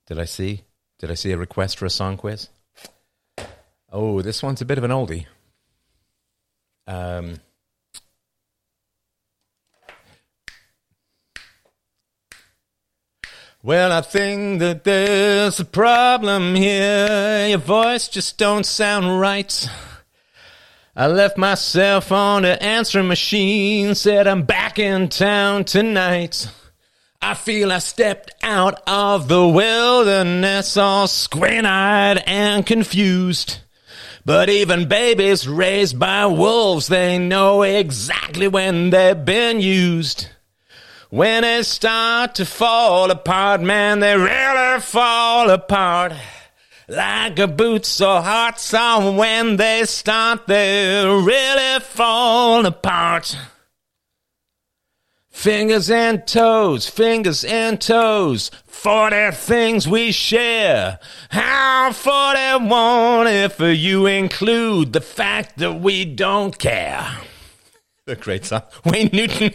Did I see a request for a song quiz? Oh, this one's a bit of an oldie. Well, I think that there's a problem here. Your voice just don't sound right. I left my cell phone to answering machine. Said I'm back in town tonight. I feel I stepped out of the wilderness all squint-eyed and confused. But even babies raised by wolves, they know exactly when they've been used. When they start to fall apart, man, they really fall apart. Like a boots or hot song, when they start, they really fall apart. Fingers and toes, 40 things we share. How 41 if you include the fact that we don't care. A great song. Wayne Newton.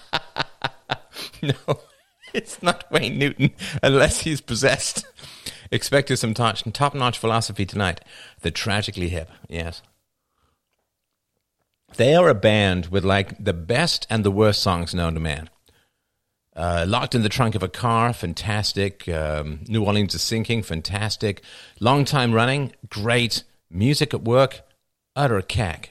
No, it's not Wayne Newton, unless he's possessed. Expect some top-notch philosophy tonight. The Tragically Hip, yes. They are a band with, like, the best and the worst songs known to man. Locked in the Trunk of a Car, fantastic. New Orleans is Sinking, fantastic. Long time running, great. Music at Work, utter cack.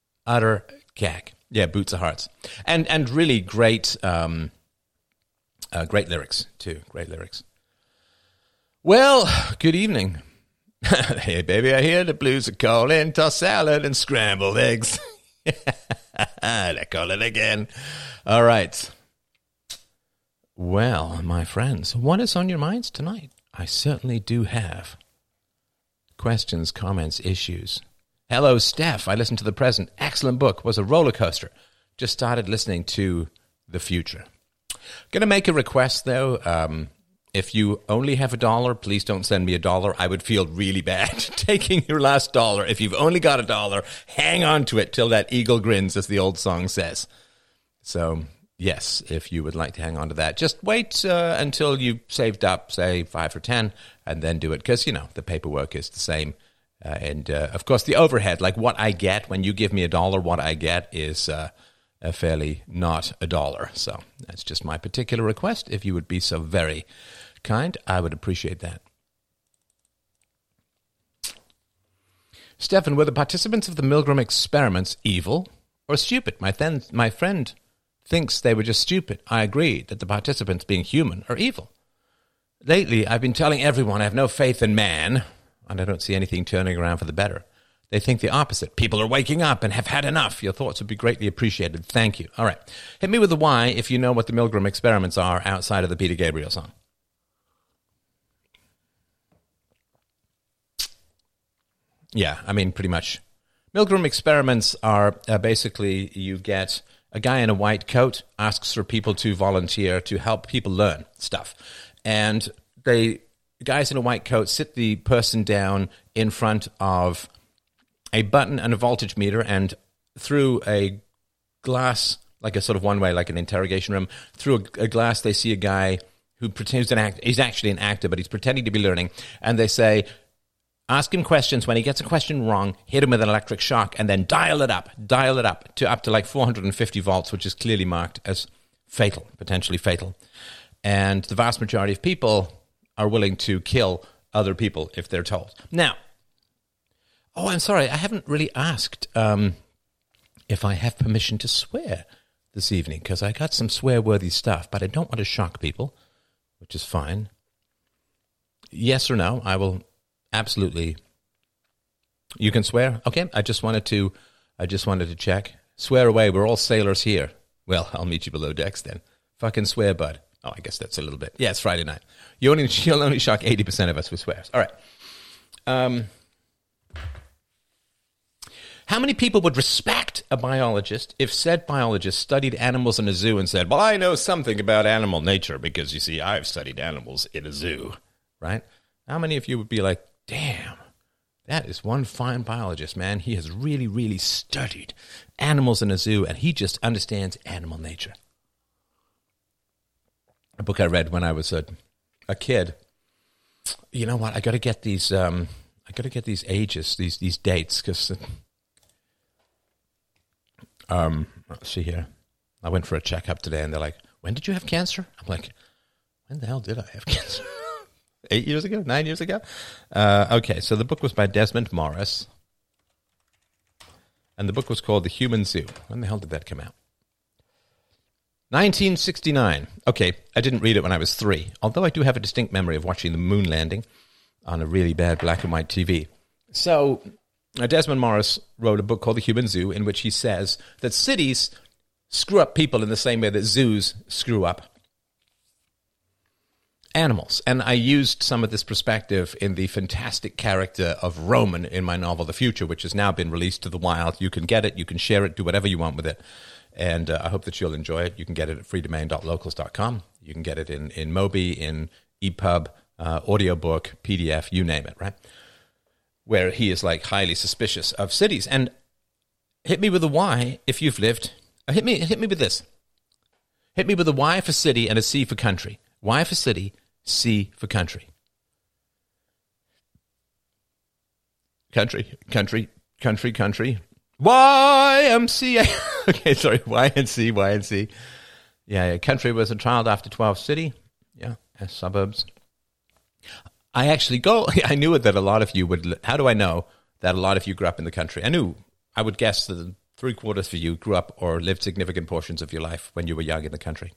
Yeah, Boots of Hearts. And really great, great lyrics, too. Great lyrics. Well, good evening. Hey, baby, I hear the blues are calling. Toss salad and scrambled eggs. They call it again. All right. Well, my friends, what is on your minds tonight? I certainly do have questions, comments, issues. Hello, Steph. I listened to The Present. Excellent book. Was a roller coaster. Just started listening to The Future. Going to make a request, though. If you only have $1, please don't send me $1. I would feel really bad taking your last dollar. If you've only got $1, hang on to it till that eagle grins, as the old song says. So, yes, if you would like to hang on to that, just wait until you've saved up, say, 5 or 10, and then do it. Because, you know, the paperwork is the same. And, of course, the overhead, like what I get when you give me $1, what I get is fairly not $1. So that's just my particular request. If you would be so very kind, I would appreciate that. Stefan, were the participants of the Milgram experiments evil or stupid? My friend thinks they were just stupid. I agree that the participants, being human, are evil. Lately, I've been telling everyone I have no faith in man, and I don't see anything turning around for the better. They think the opposite. People are waking up and have had enough. Your thoughts would be greatly appreciated. Thank you. All right. Hit me with a why if you know what the Milgram experiments are outside of the Peter Gabriel song. Yeah, I mean, pretty much. Milgram experiments are basically you get a guy in a white coat, asks for people to volunteer to help people learn stuff. And the guys in a white coat sit the person down in front of a button and a voltage meter, and through a glass, like a sort of one-way, like an interrogation room, through a glass they see a guy who pretends to act. He's actually an actor, but he's pretending to be learning. And they say, ask him questions. When he gets a question wrong, hit him with an electric shock, and then dial it up to like 450 volts, which is clearly marked as fatal, potentially fatal. And the vast majority of people are willing to kill other people if they're told. Now, I'm sorry, I haven't really asked if I have permission to swear this evening, because I got some swear-worthy stuff, but I don't want to shock people, which is fine. Yes or no, I will absolutely. You can swear? Okay, I just wanted to check. Swear away, we're all sailors here. Well, I'll meet you below decks then. Fucking swear, bud. Oh, I guess that's a little bit. Yeah, it's Friday night. You'll only shock 80% of us with swears. All right. How many people would respect a biologist if said biologist studied animals in a zoo and said, well, I know something about animal nature because, you see, I've studied animals in a zoo, right? How many of you would be like, damn, that is one fine biologist, man. He has really, really studied animals in a zoo, and he just understands animal nature. A book I read when I was a kid you know what? I got to get these. I got to get these ages, these dates, because. Let's see here. I went for a checkup today, and they're like, "When did you have cancer?" I'm like, "When the hell did I have cancer? 8 years ago? 9 years ago?" Okay, so the book was by Desmond Morris, and the book was called The Human Zoo. When the hell did that come out? 1969. Okay, I didn't read it when I was 3, although I do have a distinct memory of watching the moon landing on a really bad black and white TV. So Desmond Morris wrote a book called The Human Zoo, in which he says that cities screw up people in the same way that zoos screw up animals. And I used some of this perspective in the fantastic character of Roman in my novel, The Future, which has now been released to the wild. You can get it, you can share it, do whatever you want with it. And I hope that you'll enjoy it. You can get it at freedomain.locals.com. You can get it in Mobi, in EPUB, audiobook, PDF, you name it, right? Where he is like highly suspicious of cities. And hit me with a Y if you've lived. Hit me with this. Hit me with a Y for city and a C for country. Y for city, C for country. Country. YMCA. Okay, sorry, YNC. Yeah, country was a child after 12 city. Yeah, suburbs. I knew that a lot of you would, how do I know that a lot of you grew up in the country? I would guess that 3/4 of you grew up or lived significant portions of your life when you were young in the country.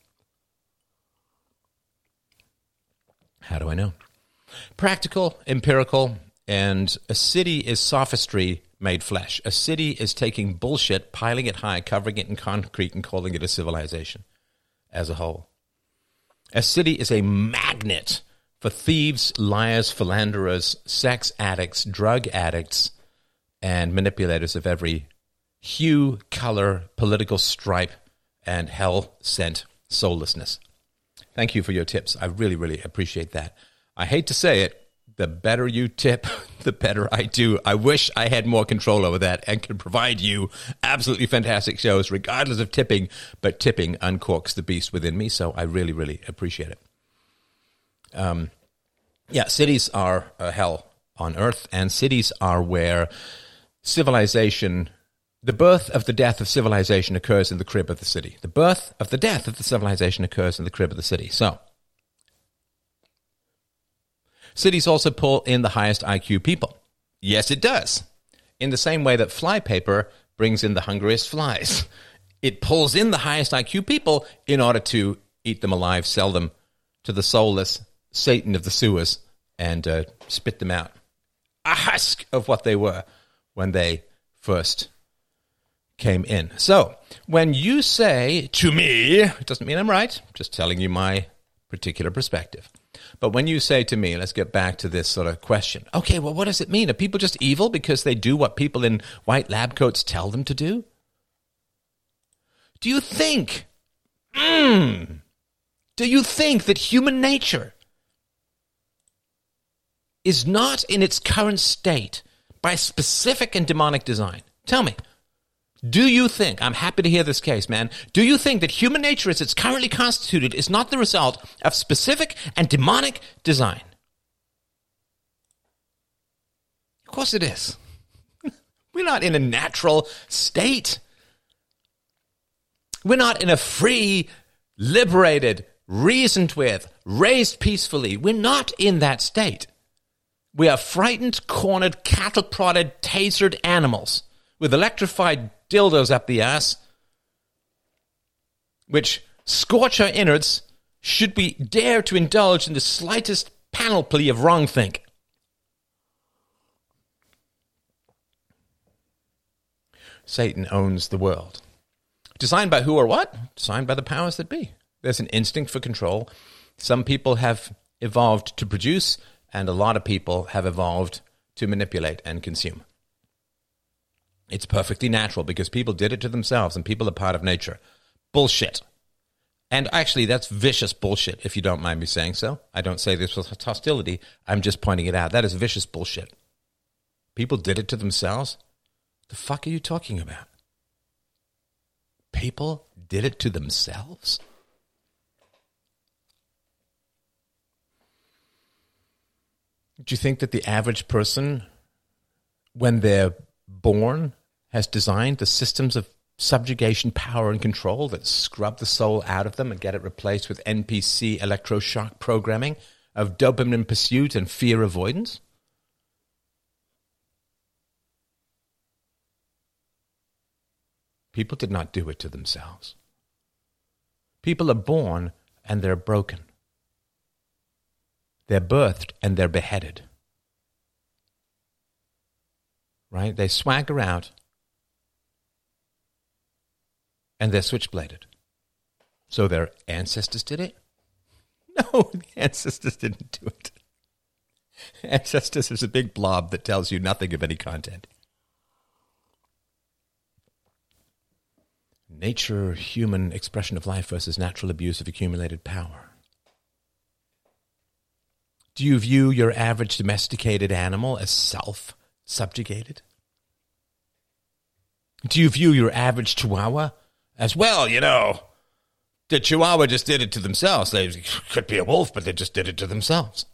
How do I know? Practical, empirical, and a city is sophistry made flesh. A city is taking bullshit, piling it high, covering it in concrete, and calling it a civilization as a whole. A city is a magnet for thieves, liars, philanderers, sex addicts, drug addicts, and manipulators of every hue, color, political stripe, and hell-sent soullessness. Thank you for your tips. I really, really appreciate that. I hate to say it, the better you tip, the better I do. I wish I had more control over that and could provide you absolutely fantastic shows regardless of tipping, but tipping uncorks the beast within me, so I really, really appreciate it. Cities are hell on earth, and cities are where civilization, the birth of the death of civilization occurs in the crib of the city. The birth of the death of the civilization occurs in the crib of the city. So, cities also pull in the highest IQ people. Yes, it does. In the same way that flypaper brings in the hungriest flies. It pulls in the highest IQ people in order to eat them alive, sell them to the soulless Satan of the sewers, and spit them out. A husk of what they were when they first came in. So, when you say to me, it doesn't mean I'm right, just telling you my particular perspective. But when you say to me, let's get back to this sort of question. Okay, well, what does it mean? Are people just evil because they do what people in white lab coats tell them to do? Do you think that human nature is not in its current state by specific and demonic design? Tell me. Do you think, I'm happy to hear this case, man, do you think that human nature as it's currently constituted is not the result of specific and demonic design? Of course it is. We're not in a natural state. We're not in a free, liberated, reasoned with, raised peacefully. We're not in that state. We are frightened, cornered, cattle-prodded, tasered animals with electrified dildos up the ass, which scorch our innards should we dare to indulge in the slightest panoply of wrongthink. Satan owns the world. Designed by who or what? Designed by the powers that be. There's an instinct for control. Some people have evolved to produce, and a lot of people have evolved to manipulate and consume. It's perfectly natural because people did it to themselves and people are part of nature. Bullshit. And actually, that's vicious bullshit, if you don't mind me saying so. I don't say this with hostility. I'm just pointing it out. That is vicious bullshit. People did it to themselves? The fuck are you talking about? People did it to themselves? Do you think that the average person, when they're born, has designed the systems of subjugation, power, and control that scrub the soul out of them and get it replaced with NPC electroshock programming of dopamine pursuit and fear avoidance? People did not do it to themselves. People are born and they're broken. They're birthed and they're beheaded. Right? They swagger out and they're switchbladed. So their ancestors did it? No, the ancestors didn't do it. Ancestors is a big blob that tells you nothing of any content. Nature, human expression of life versus natural abuse of accumulated power. Do you view your average domesticated animal as self-subjugated? Do you view your average chihuahua as, well, you know, the chihuahua just did it to themselves. They could be a wolf, but they just did it to themselves.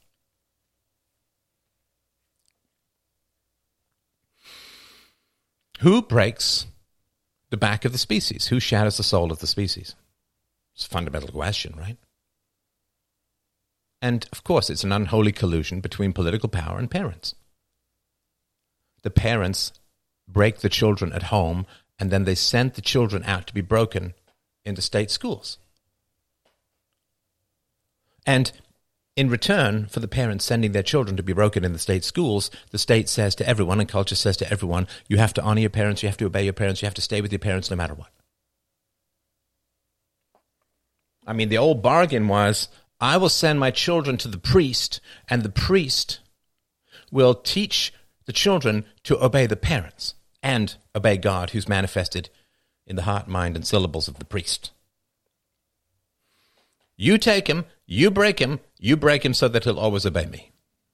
Who breaks the back of the species? Who shatters the soul of the species? It's a fundamental question, right? And, of course, it's an unholy collusion between political power and parents. The parents break the children at home, and then they send the children out to be broken into state schools. And in return for the parents sending their children to be broken in the state schools, the state says to everyone, and culture says to everyone, you have to honor your parents, you have to obey your parents, you have to stay with your parents no matter what. I mean, the old bargain was, I will send my children to the priest, and the priest will teach the children to obey the parents and obey God, who's manifested in the heart, mind, and syllables of the priest. You take him, you break him so that he'll always obey me.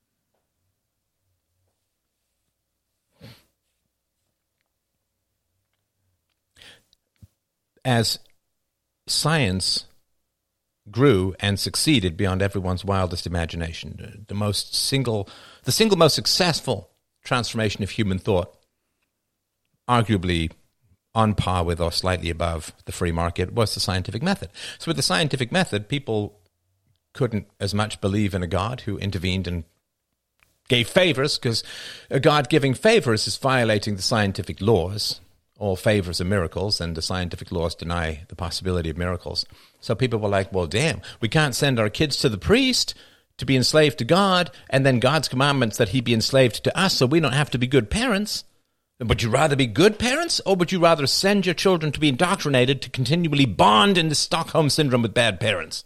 As science grew and succeeded beyond everyone's wildest imagination, the single most successful transformation of human thought, arguably on par with or slightly above the free market, was the scientific method. So with the scientific method, people couldn't as much believe in a God who intervened and gave favors, because a God giving favors is violating the scientific laws. All favors are miracles, and the scientific laws deny the possibility of miracles. So people were like, well, damn, we can't send our kids to the priest to be enslaved to God, and then God's commandments that he be enslaved to us so we don't have to be good parents. Would you rather be good parents, or would you rather send your children to be indoctrinated to continually bond in the Stockholm Syndrome with bad parents?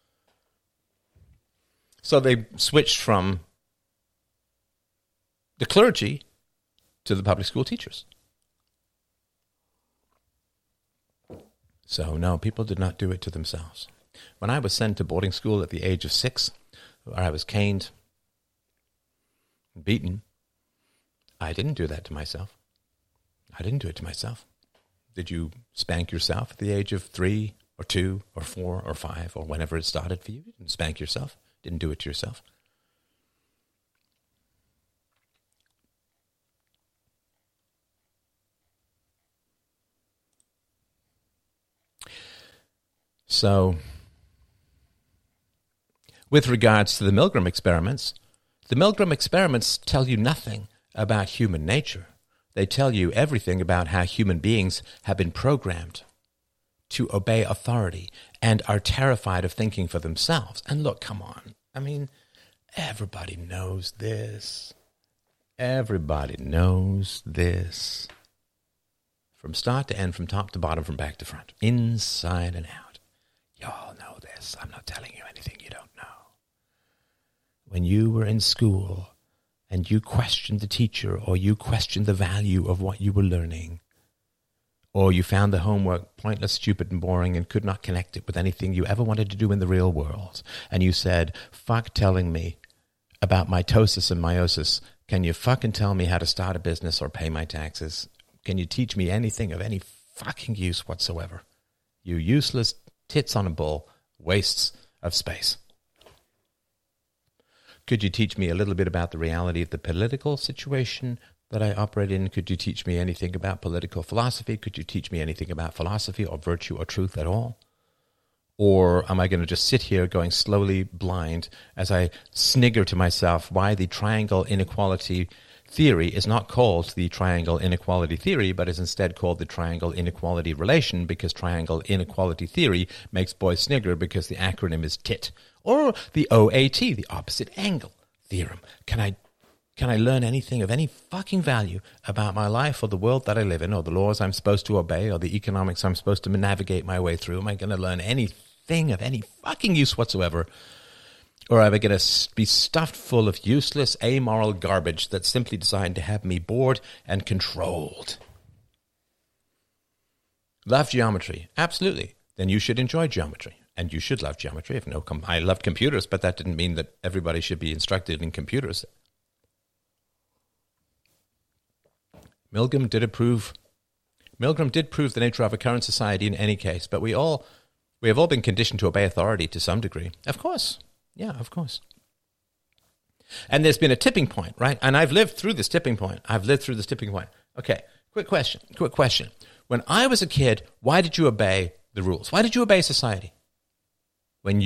So they switched from the clergy to the public school teachers. So no, people did not do it to themselves. When I was sent to boarding school at the age of 6, where I was caned and beaten, I didn't do that to myself. I didn't do it to myself. Did you spank yourself at the age of 3 or 2 or 4 or 5 or whenever it started for you? You didn't spank yourself. Didn't do it to yourself. So, with regards to the Milgram experiments tell you nothing about human nature. They tell you everything about how human beings have been programmed to obey authority and are terrified of thinking for themselves. And look, come on. I mean, everybody knows this. Everybody knows this. From start to end, from top to bottom, from back to front, inside and out. Y'all know this. I'm not telling you anything you don't know. When you were in school and you questioned the teacher, or you questioned the value of what you were learning, or you found the homework pointless, stupid, and boring and could not connect it with anything you ever wanted to do in the real world, and you said, fuck telling me about mitosis and meiosis, can you fucking tell me how to start a business or pay my taxes? Can you teach me anything of any fucking use whatsoever? You useless tits on a bull, wastes of space. Could you teach me a little bit about the reality of the political situation that I operate in? Could you teach me anything about political philosophy? Could you teach me anything about philosophy or virtue or truth at all? Or am I going to just sit here going slowly blind as I snigger to myself why the triangle inequality theory is not called the triangle inequality theory, but is instead called the triangle inequality relation, because triangle inequality theory makes boys snigger because the acronym is TIT. Or the OAT, the opposite angle theorem. Can I learn anything of any fucking value about my life or the world that I live in, or the laws I'm supposed to obey, or the economics I'm supposed to navigate my way through? Am I going to learn anything of any fucking use whatsoever? Or am I going to be stuffed full of useless, amoral garbage that's simply designed to have me bored and controlled? Love geometry? Absolutely. Then you should enjoy geometry. And you should love geometry. I loved computers, but that didn't mean that everybody should be instructed in computers. Milgram did prove the nature of a current society in any case, but we have all been conditioned to obey authority to some degree. Of course. Yeah, of course. And there's been a tipping point, right? And I've lived through this tipping point. Okay, quick question. When I was a kid, why did you obey the rules? Why did you obey society? When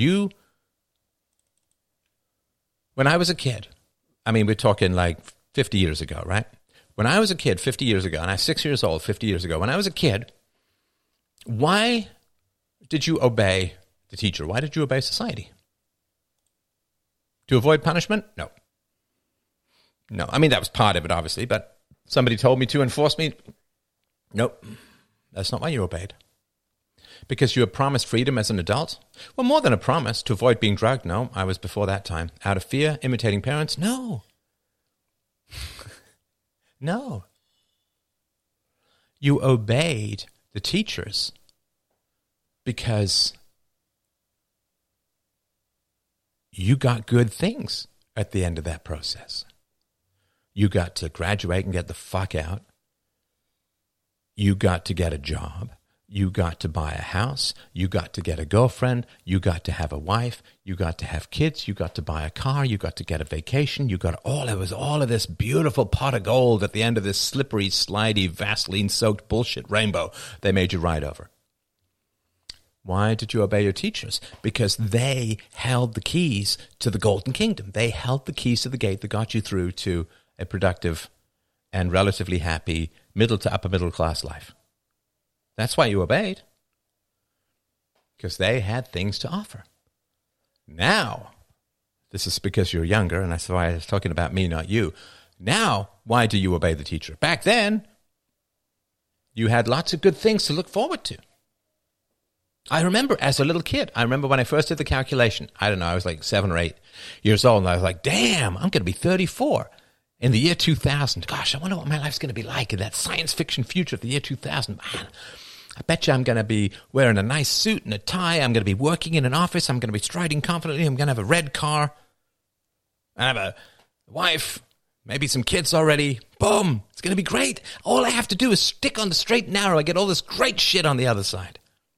I was a kid, I mean, we're talking like 50 years ago, right? When I was a kid 50 years ago, and I was 6 years old 50 years ago, when I was a kid, why did you obey the teacher? Why did you obey society? To avoid punishment? No. I mean, that was part of it, obviously, but somebody told me to enforce me? Nope. That's not why you obeyed. Because you were promised freedom as an adult? Well, more than a promise. To avoid being drugged? No, I was before that time. Out of fear? Imitating parents? No. No. You obeyed the teachers because you got good things at the end of that process. You got to graduate and get the fuck out. You got to get a job. You got to buy a house. You got to get a girlfriend. You got to have a wife. You got to have kids. You got to buy a car. You got to get a vacation. It was all of this beautiful pot of gold at the end of this slippery, slidey, Vaseline-soaked bullshit rainbow they made you ride over. Why did you obey your teachers? Because they held the keys to the golden kingdom. They held the keys to the gate that got you through to a productive and relatively happy middle to upper middle class life. That's why you obeyed. Because they had things to offer. Now, this is because you're younger, and that's why I was talking about me, not you. Now, why do you obey the teacher? Back then, you had lots of good things to look forward to. I remember as a little kid, when I first did the calculation, I don't know, I was like 7 or 8 years old, and I was like, damn, I'm going to be 34 in the year 2000. Gosh, I wonder what my life's going to be like in that science fiction future of the year 2000. Man, I bet you I'm going to be wearing a nice suit and a tie. I'm going to be working in an office. I'm going to be striding confidently. I'm going to have a red car. I have a wife, maybe some kids already. Boom, it's going to be great. All I have to do is stick on the straight and narrow. I get all this great shit on the other side.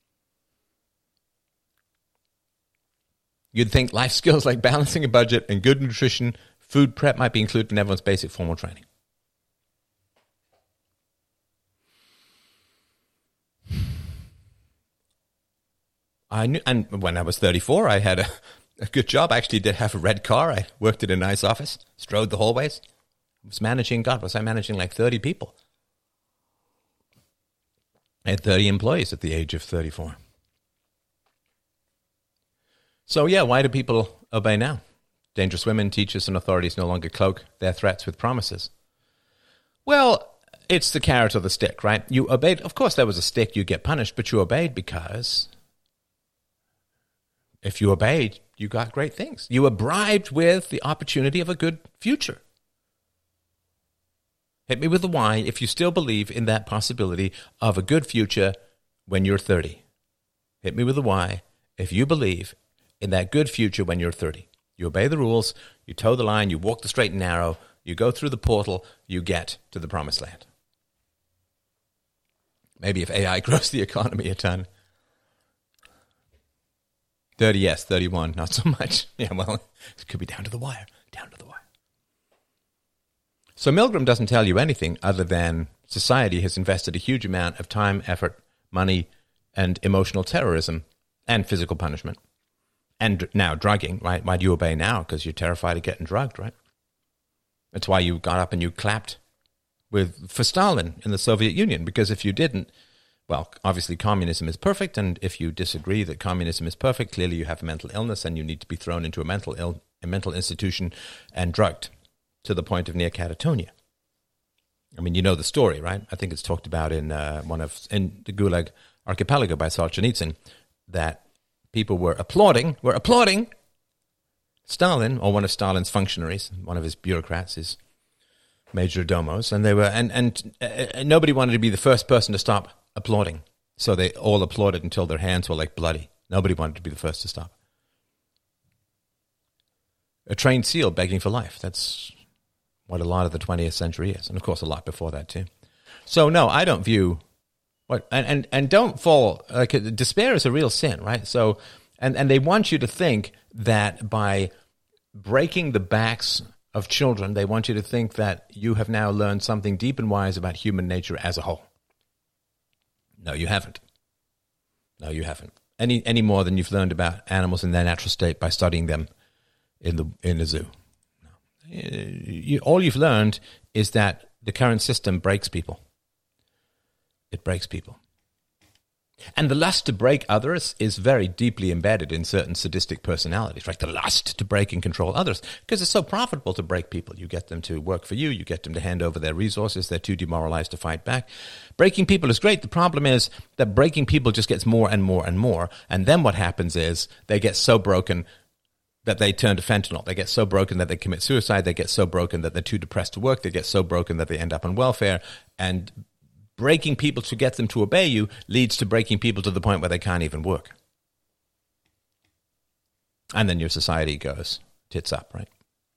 You'd think life skills like balancing a budget and good nutrition, food prep might be included in everyone's basic formal training. I knew, and when I was 34, I had a good job. I actually did have a red car. I worked in a nice office, strode the hallways. Was managing like 30 people? I had 30 employees at the age of 34. So yeah, why do people obey now? Dangerous women, teachers, and authorities no longer cloak their threats with promises. Well, it's the carrot or the stick, right? You obeyed. Of course, there was a stick, you get punished, but you obeyed because if you obeyed, you got great things. You were bribed with the opportunity of a good future. Hit me with the why if you still believe in that possibility of a good future when you're 30. Hit me with the why if you believe in that good future when you're 30. You obey the rules, you toe the line, you walk the straight and narrow, you go through the portal, you get to the promised land. Maybe if AI grows the economy a ton. 30, yes. 31, not so much. Yeah, well, it could be down to the wire. down to the wire. So Milgram doesn't tell you anything other than society has invested a huge amount of time, effort, money, and emotional terrorism and physical punishment. And now drugging, right? Why do you obey now? Because you're terrified of getting drugged, right? That's why you got up and you clapped for Stalin in the Soviet Union, because if you didn't, well, obviously communism is perfect, and if you disagree that communism is perfect, clearly you have a mental illness and you need to be thrown into a mental institution and drugged to the point of near catatonia. I mean, you know the story, right? I think it's talked about in in the Gulag Archipelago by Solzhenitsyn, that people were applauding Stalin, or one of Stalin's functionaries, one of his bureaucrats, his major domos, and they were and nobody wanted to be the first person to stop applauding. So they all applauded until their hands were like bloody. Nobody wanted to be the first to stop. A trained seal begging for life. That's what a lot of the 20th century is. And of course a lot before that too. So no, I don't view what and don't fall like despair is a real sin, right? So and they want you to think that by breaking the backs of children, they want you to think that you have now learned something deep and wise about human nature as a whole. No, you haven't. No, you haven't. Any more than you've learned about animals in their natural state by studying them in the zoo. No. All you've learned is that the current system breaks people. It breaks people. And the lust to break others is very deeply embedded in certain sadistic personalities, right? The lust to break and control others, because it's so profitable to break people. You get them to work for you. You get them to hand over their resources. They're too demoralized to fight back. Breaking people is great. The problem is that breaking people just gets more and more and more. And then what happens is they get so broken that they turn to fentanyl. They get so broken that they commit suicide. They get so broken that they're too depressed to work. They get so broken that they end up on welfare. And breaking people to get them to obey you leads to breaking people to the point where they can't even work. And then your society goes tits up, right?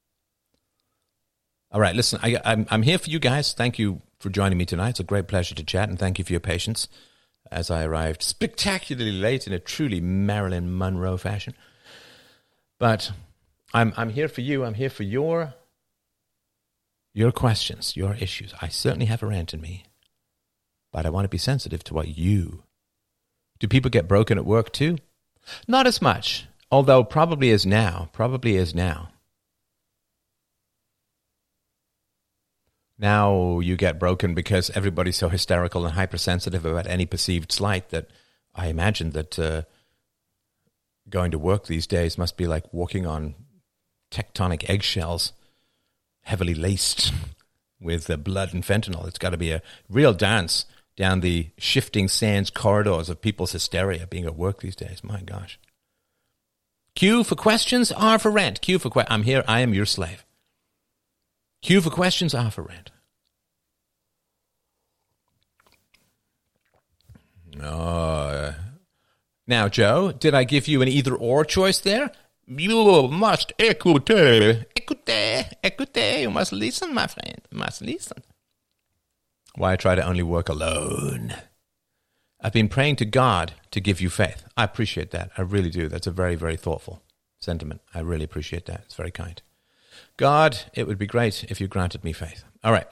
All right, listen, I'm here for you guys. Thank you for joining me tonight. It's a great pleasure to chat, and thank you for your patience as I arrived spectacularly late in a truly Marilyn Monroe fashion. But I'm here for you. I'm here for your questions, your issues. I certainly have a rant in me. But I want to be sensitive to what you... Do people get broken at work too? Not as much, although probably is now. Now you get broken because everybody's so hysterical and hypersensitive about any perceived slight that I imagine that going to work these days must be like walking on tectonic eggshells, heavily laced with blood and fentanyl. It's got to be a real dance down the shifting sands corridors of people's hysteria being at work these days. My gosh. Q for questions, R for rant. Q for I'm here, I am your slave. Q for questions, R for rant. Now, Joe, did I give you an either-or choice there? You must écouter. You must listen, my friend. You must listen. Why I try to only work alone. I've been praying to God to give you faith. I appreciate that. I really do. That's a very, very thoughtful sentiment. I really appreciate that. It's very kind. God, it would be great if you granted me faith. All right.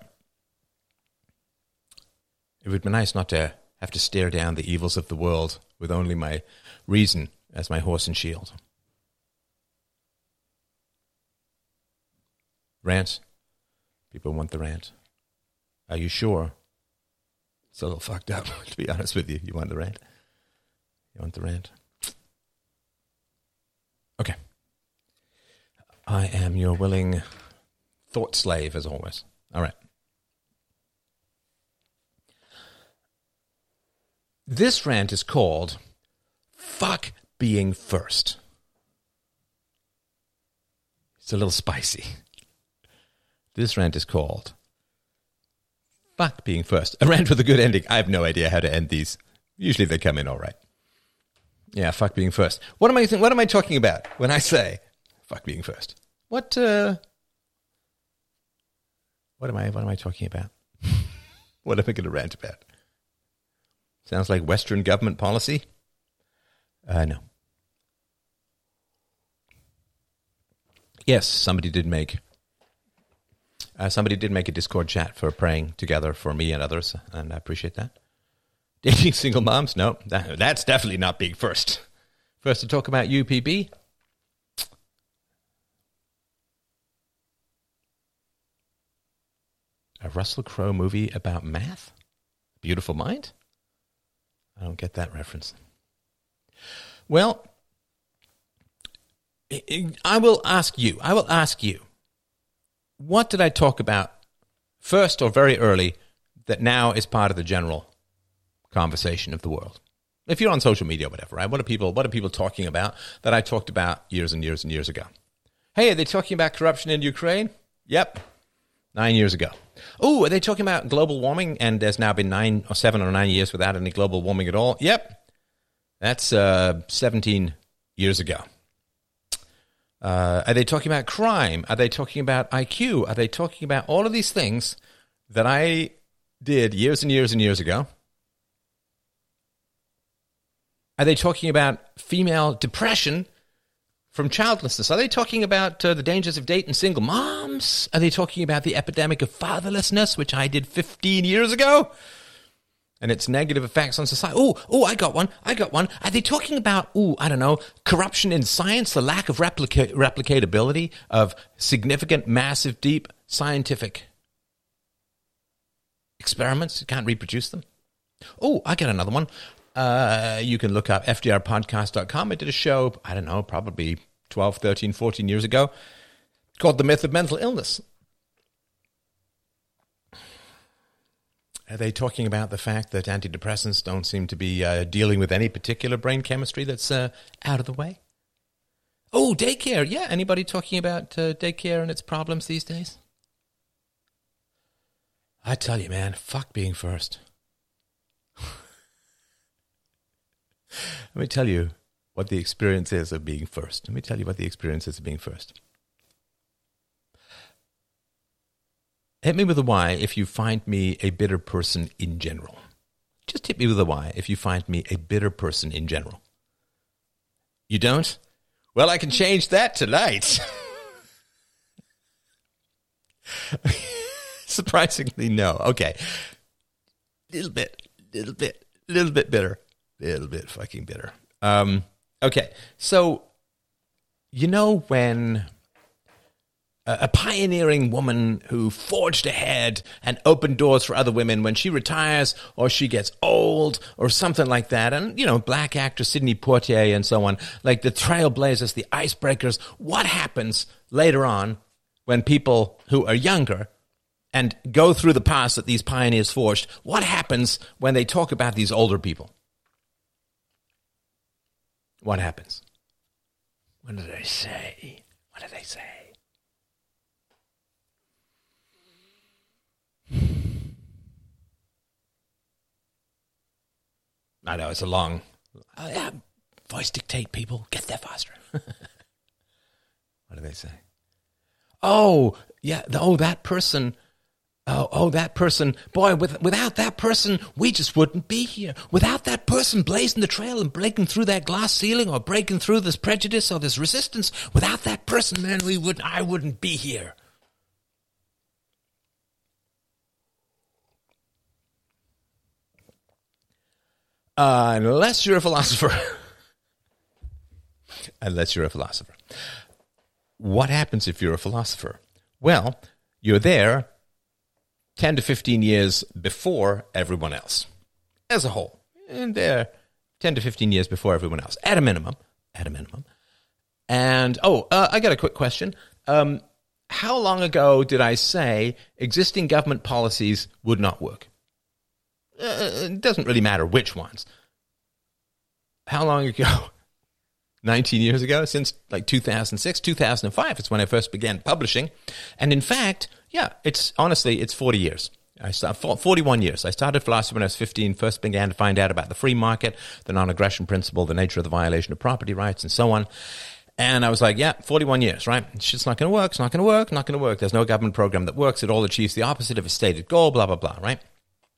It would be nice not to have to stare down the evils of the world with only my reason as my horse and shield. Rant. People want the rant. Are you sure? It's a little fucked up, to be honest with you. You want the rant? You want the rant? Okay. I am your willing thought slave, as always. All right. This rant is called Fuck Being First. It's a little spicy. This rant is called Fuck Being First. A rant with a good ending. I have no idea how to end these. Usually they come in all right. Yeah, fuck being first. What am I talking about when I say fuck being first? What am I talking about? What am I going to rant about? Sounds like Western government policy? No. Yes, somebody did make a Discord chat for praying together for me and others, and I appreciate that. Dating single moms? No, that's definitely not being first. First to talk about UPB. A Russell Crowe movie about math? Beautiful Mind? I don't get that reference. Well, I will ask you, what did I talk about first or very early that now is part of the general conversation of the world? If you're on social media or whatever, right? What are people talking about that I talked about years and years and years ago? Hey, are they talking about corruption in Ukraine? Yep. 9 years ago. Oh, are they talking about global warming? And there's now been 7 or 9 years without any global warming at all? Yep. That's 17 years ago. Are they talking about crime? Are they talking about IQ? Are they talking about all of these things that I did years and years and years ago? Are they talking about female depression from childlessness? Are they talking about the dangers of dating single moms? Are they talking about the epidemic of fatherlessness, which I did 15 years ago? And its negative effects on society. Oh, I got one. Are they talking about, I don't know, corruption in science, the lack of replicatability of significant, massive, deep scientific experiments? You can't reproduce them. Oh, I got another one. You can look up fdrpodcast.com. I did a show, I don't know, probably 12, 13, 14 years ago called The Myth of Mental Illness. Are they talking about the fact that antidepressants don't seem to be dealing with any particular brain chemistry that's out of the way? Oh, daycare. Yeah, anybody talking about daycare and its problems these days? I tell you, man, fuck being first. Let me tell you what the experience is of being first. Hit me with a Y if you find me a bitter person in general. Just hit me with a Y if you find me a bitter person in general. You don't? Well, I can change that tonight. Surprisingly, no. Okay. Little bit bitter. Little bit fucking bitter. Okay. So, you know when a pioneering woman who forged ahead and opened doors for other women when she retires or she gets old or something like that. And, you know, black actor Sidney Poitier and so on, like the trailblazers, the icebreakers. What happens later on when people who are younger and go through the past that these pioneers forged? What happens when they talk about these older people? What happens? What do they say? I know, it's a long... voice dictate, people. Get there faster. What do they say? Oh, yeah. That person... Oh, that person. Boy, without that person, we just wouldn't be here. Without that person blazing the trail and breaking through that glass ceiling or breaking through this prejudice or this resistance, without that person, man, I wouldn't be here. Unless you're a philosopher. What happens if you're a philosopher? Well, you're there 10 to 15 years before everyone else, as a whole. And they're 10 to 15 years before everyone else, at a minimum. And, I got a quick question. How long ago did I say existing government policies would not work? It doesn't really matter which ones. How long ago? 19 years ago? Since like 2006, 2005 is when I first began publishing. And in fact, it's 40 years. 41 years. I started philosophy when I was 15, first began to find out about the free market, the non-aggression principle, the nature of the violation of property rights, and so on. And I was like, 41 years, right? It's just not going to work. There's no government program that works. It all achieves the opposite of a stated goal, blah, blah, blah, right?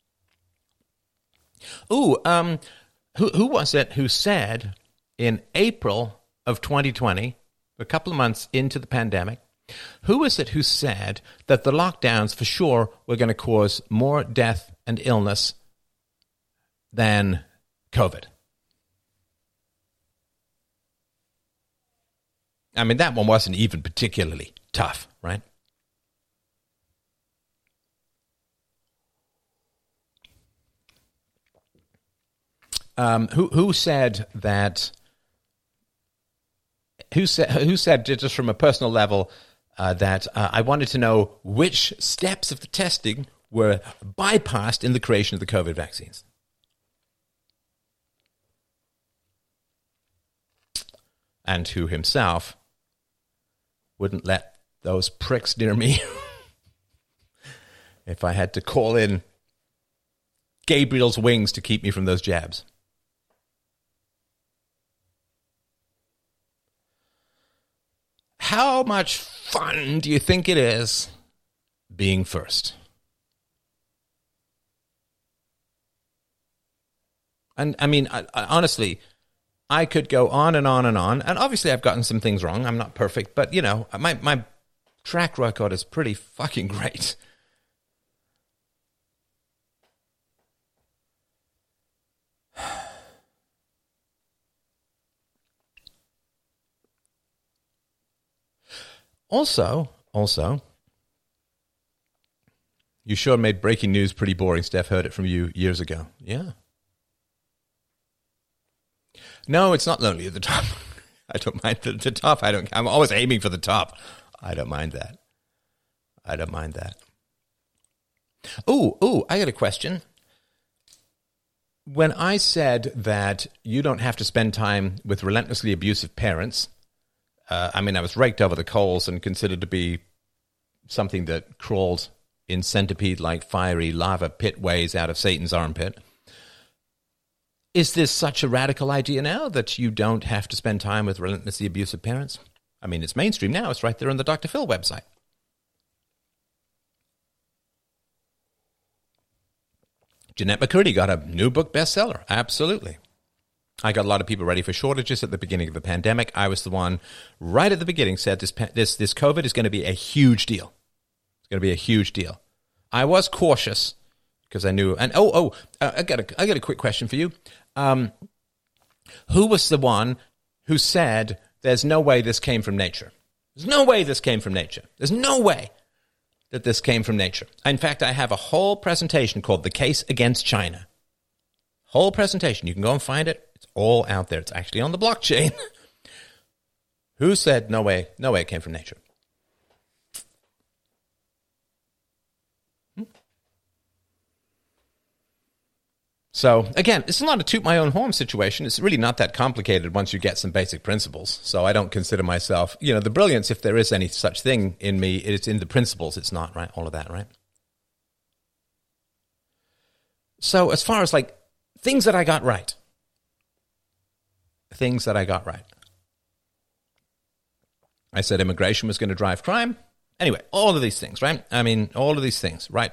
Who was it who said in April of 2020, a couple of months into the pandemic, who was it who said that the lockdowns for sure were going to cause more death and illness than COVID? I mean, that one wasn't even particularly tough, right? Who said that? Who said just from a personal level that I wanted to know which steps of the testing were bypassed in the creation of the COVID vaccines? And who himself wouldn't let those pricks near me if I had to call in Gabriel's wings to keep me from those jabs. How much fun do you think it is being first? And I mean, I honestly, I could go on and on and on. And obviously I've gotten some things wrong. I'm not perfect, but you know, my track record is pretty fucking great. Also, you sure made breaking news pretty boring. Steph heard it from you years ago. Yeah. No, it's not lonely at the top. I don't mind the top. I'm always aiming for the top. I don't mind that. Oh, I got a question. When I said that you don't have to spend time with relentlessly abusive parents, I mean, I was raked over the coals and considered to be something that crawled in centipede-like fiery lava pit ways out of Satan's armpit. Is this such a radical idea now that you don't have to spend time with relentlessly abusive parents? I mean, it's mainstream now. It's right there on the Dr. Phil website. Jeanette McCurdy got a new book bestseller. Absolutely. I got a lot of people ready for shortages at the beginning of the pandemic. I was the one right at the beginning said this COVID is going to be a huge deal. It's going to be a huge deal. I was cautious because I knew. And I got a quick question for you. Who was the one who said there's no way this came from nature? There's no way this came from nature. There's no way that this came from nature. In fact, I have a whole presentation called The Case Against China. Whole presentation. You can go and find it. It's all out there. It's actually on the blockchain. Who said no way it came from nature? So, again, it's not a toot my own horn situation. It's really not that complicated once you get some basic principles. So I don't consider myself, the brilliance, if there is any such thing in me, it's in the principles. It's not, right? All of that, right? So as far as things that I got right. I said immigration was going to drive crime. Anyway, all of these things, right? I mean, all of these things. Right.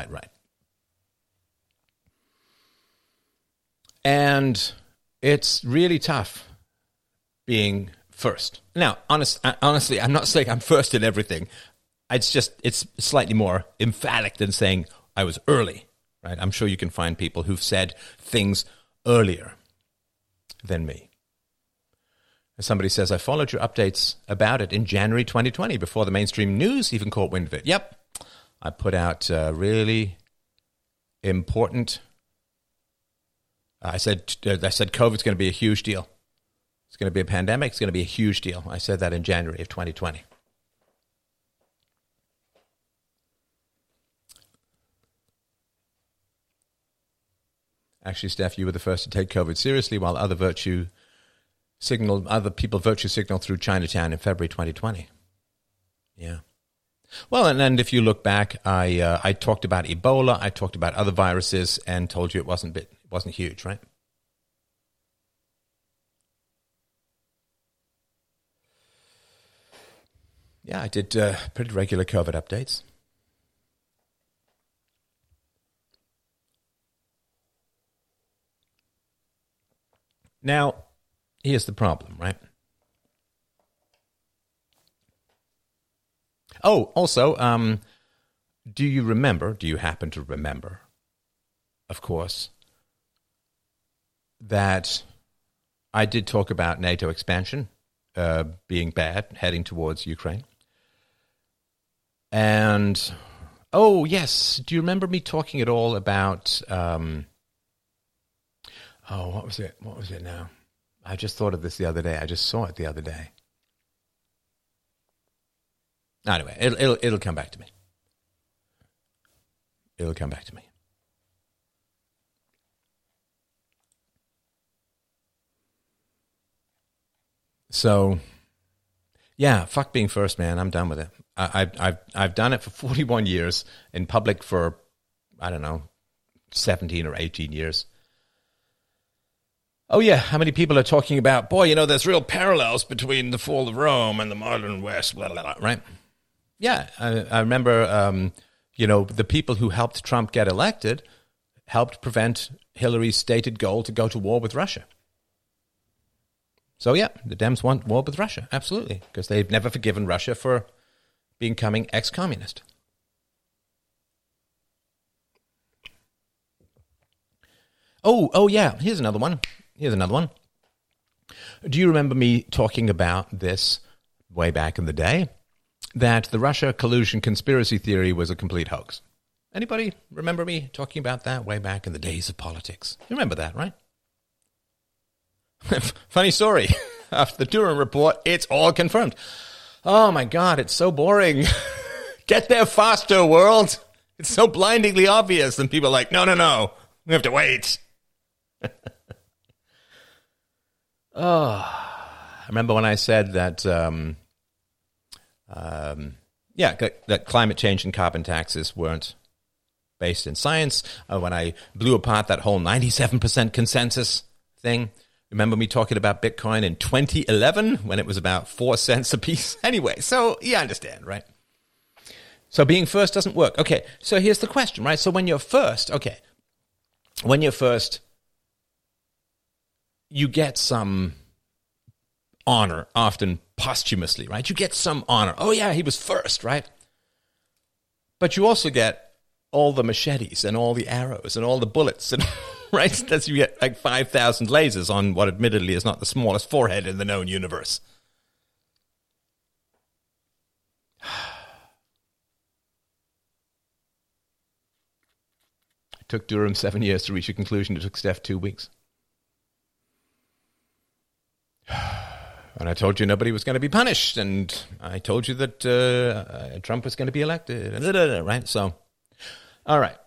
And it's really tough being first. Now, honestly, I'm not saying I'm first in everything. It's slightly more emphatic than saying I was early, right? I'm sure you can find people who've said things earlier than me. As somebody says, I followed your updates about it in January 2020 before the mainstream news even caught wind of it. Yep. I put out really important. I said COVID's going to be a huge deal. It's going to be a pandemic. It's going to be a huge deal. I said that in January of 2020. Actually, Steph, you were the first to take COVID seriously, while other people virtue signaled through Chinatown in February 2020. Yeah. Well, and if you look back, I talked about Ebola, I talked about other viruses, and told you it wasn't huge, right? Yeah, I did pretty regular COVID updates. Now, here's the problem, right? Oh, also, do you happen to remember, of course, that I did talk about NATO expansion being bad, heading towards Ukraine? And, oh, yes, do you remember me talking at all about, what was it? What was it now? I just thought of this the other day. I just saw it the other day. Anyway, it'll come back to me. It'll come back to me. So, yeah, fuck being first, man. I'm done with it. I've done it for 41 years, in public for, I don't know, 17 or 18 years. Oh, yeah, how many people are talking about, boy, there's real parallels between the fall of Rome and the modern West, blah, blah, blah, right? Yeah, I remember, the people who helped Trump get elected helped prevent Hillary's stated goal to go to war with Russia. So, yeah, the Dems want war with Russia, absolutely, because they've never forgiven Russia for becoming ex-communist. Oh, yeah, here's another one. Do you remember me talking about this way back in the day, that the Russia collusion conspiracy theory was a complete hoax? Anybody remember me talking about that way back in the days of politics? You remember that, right? Funny story. After the Durham report, it's all confirmed. Oh my God, it's so boring. Get there faster, world. It's so blindingly obvious. And people are like, no, we have to wait. I remember when I said that, that climate change and carbon taxes weren't based in science. When I blew apart that whole 97% consensus thing. Remember me talking about Bitcoin in 2011 when it was about 4 cents a piece? Anyway, so you understand, right? So being first doesn't work. Okay, so here's the question, right? So when you're first, you get some honor, often posthumously, right? You get some honor. Oh, yeah, he was first, right? But you also get all the machetes and all the arrows and all the bullets, and right? That's, you get like 5,000 lasers on what admittedly is not the smallest forehead in the known universe. It took Durham 7 years to reach a conclusion. It took Steph 2 weeks. And I told you nobody was going to be punished, and I told you that Trump was going to be elected, right? So, all right.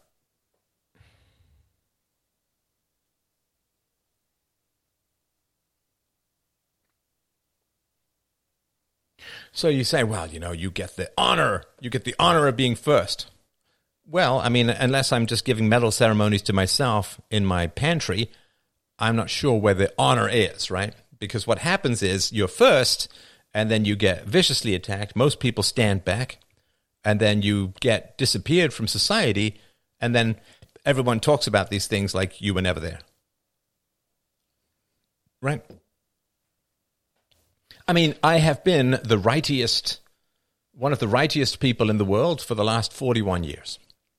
So you say, well, you get the honor of being first. Well, I mean, unless I'm just giving medal ceremonies to myself in my pantry, I'm not sure where the honor is, right? Because what happens is you're first, and then you get viciously attacked. Most people stand back, and then you get disappeared from society, and then everyone talks about these things like you were never there. Right? I mean, I have been one of the rightiest people in the world for the last 41 years.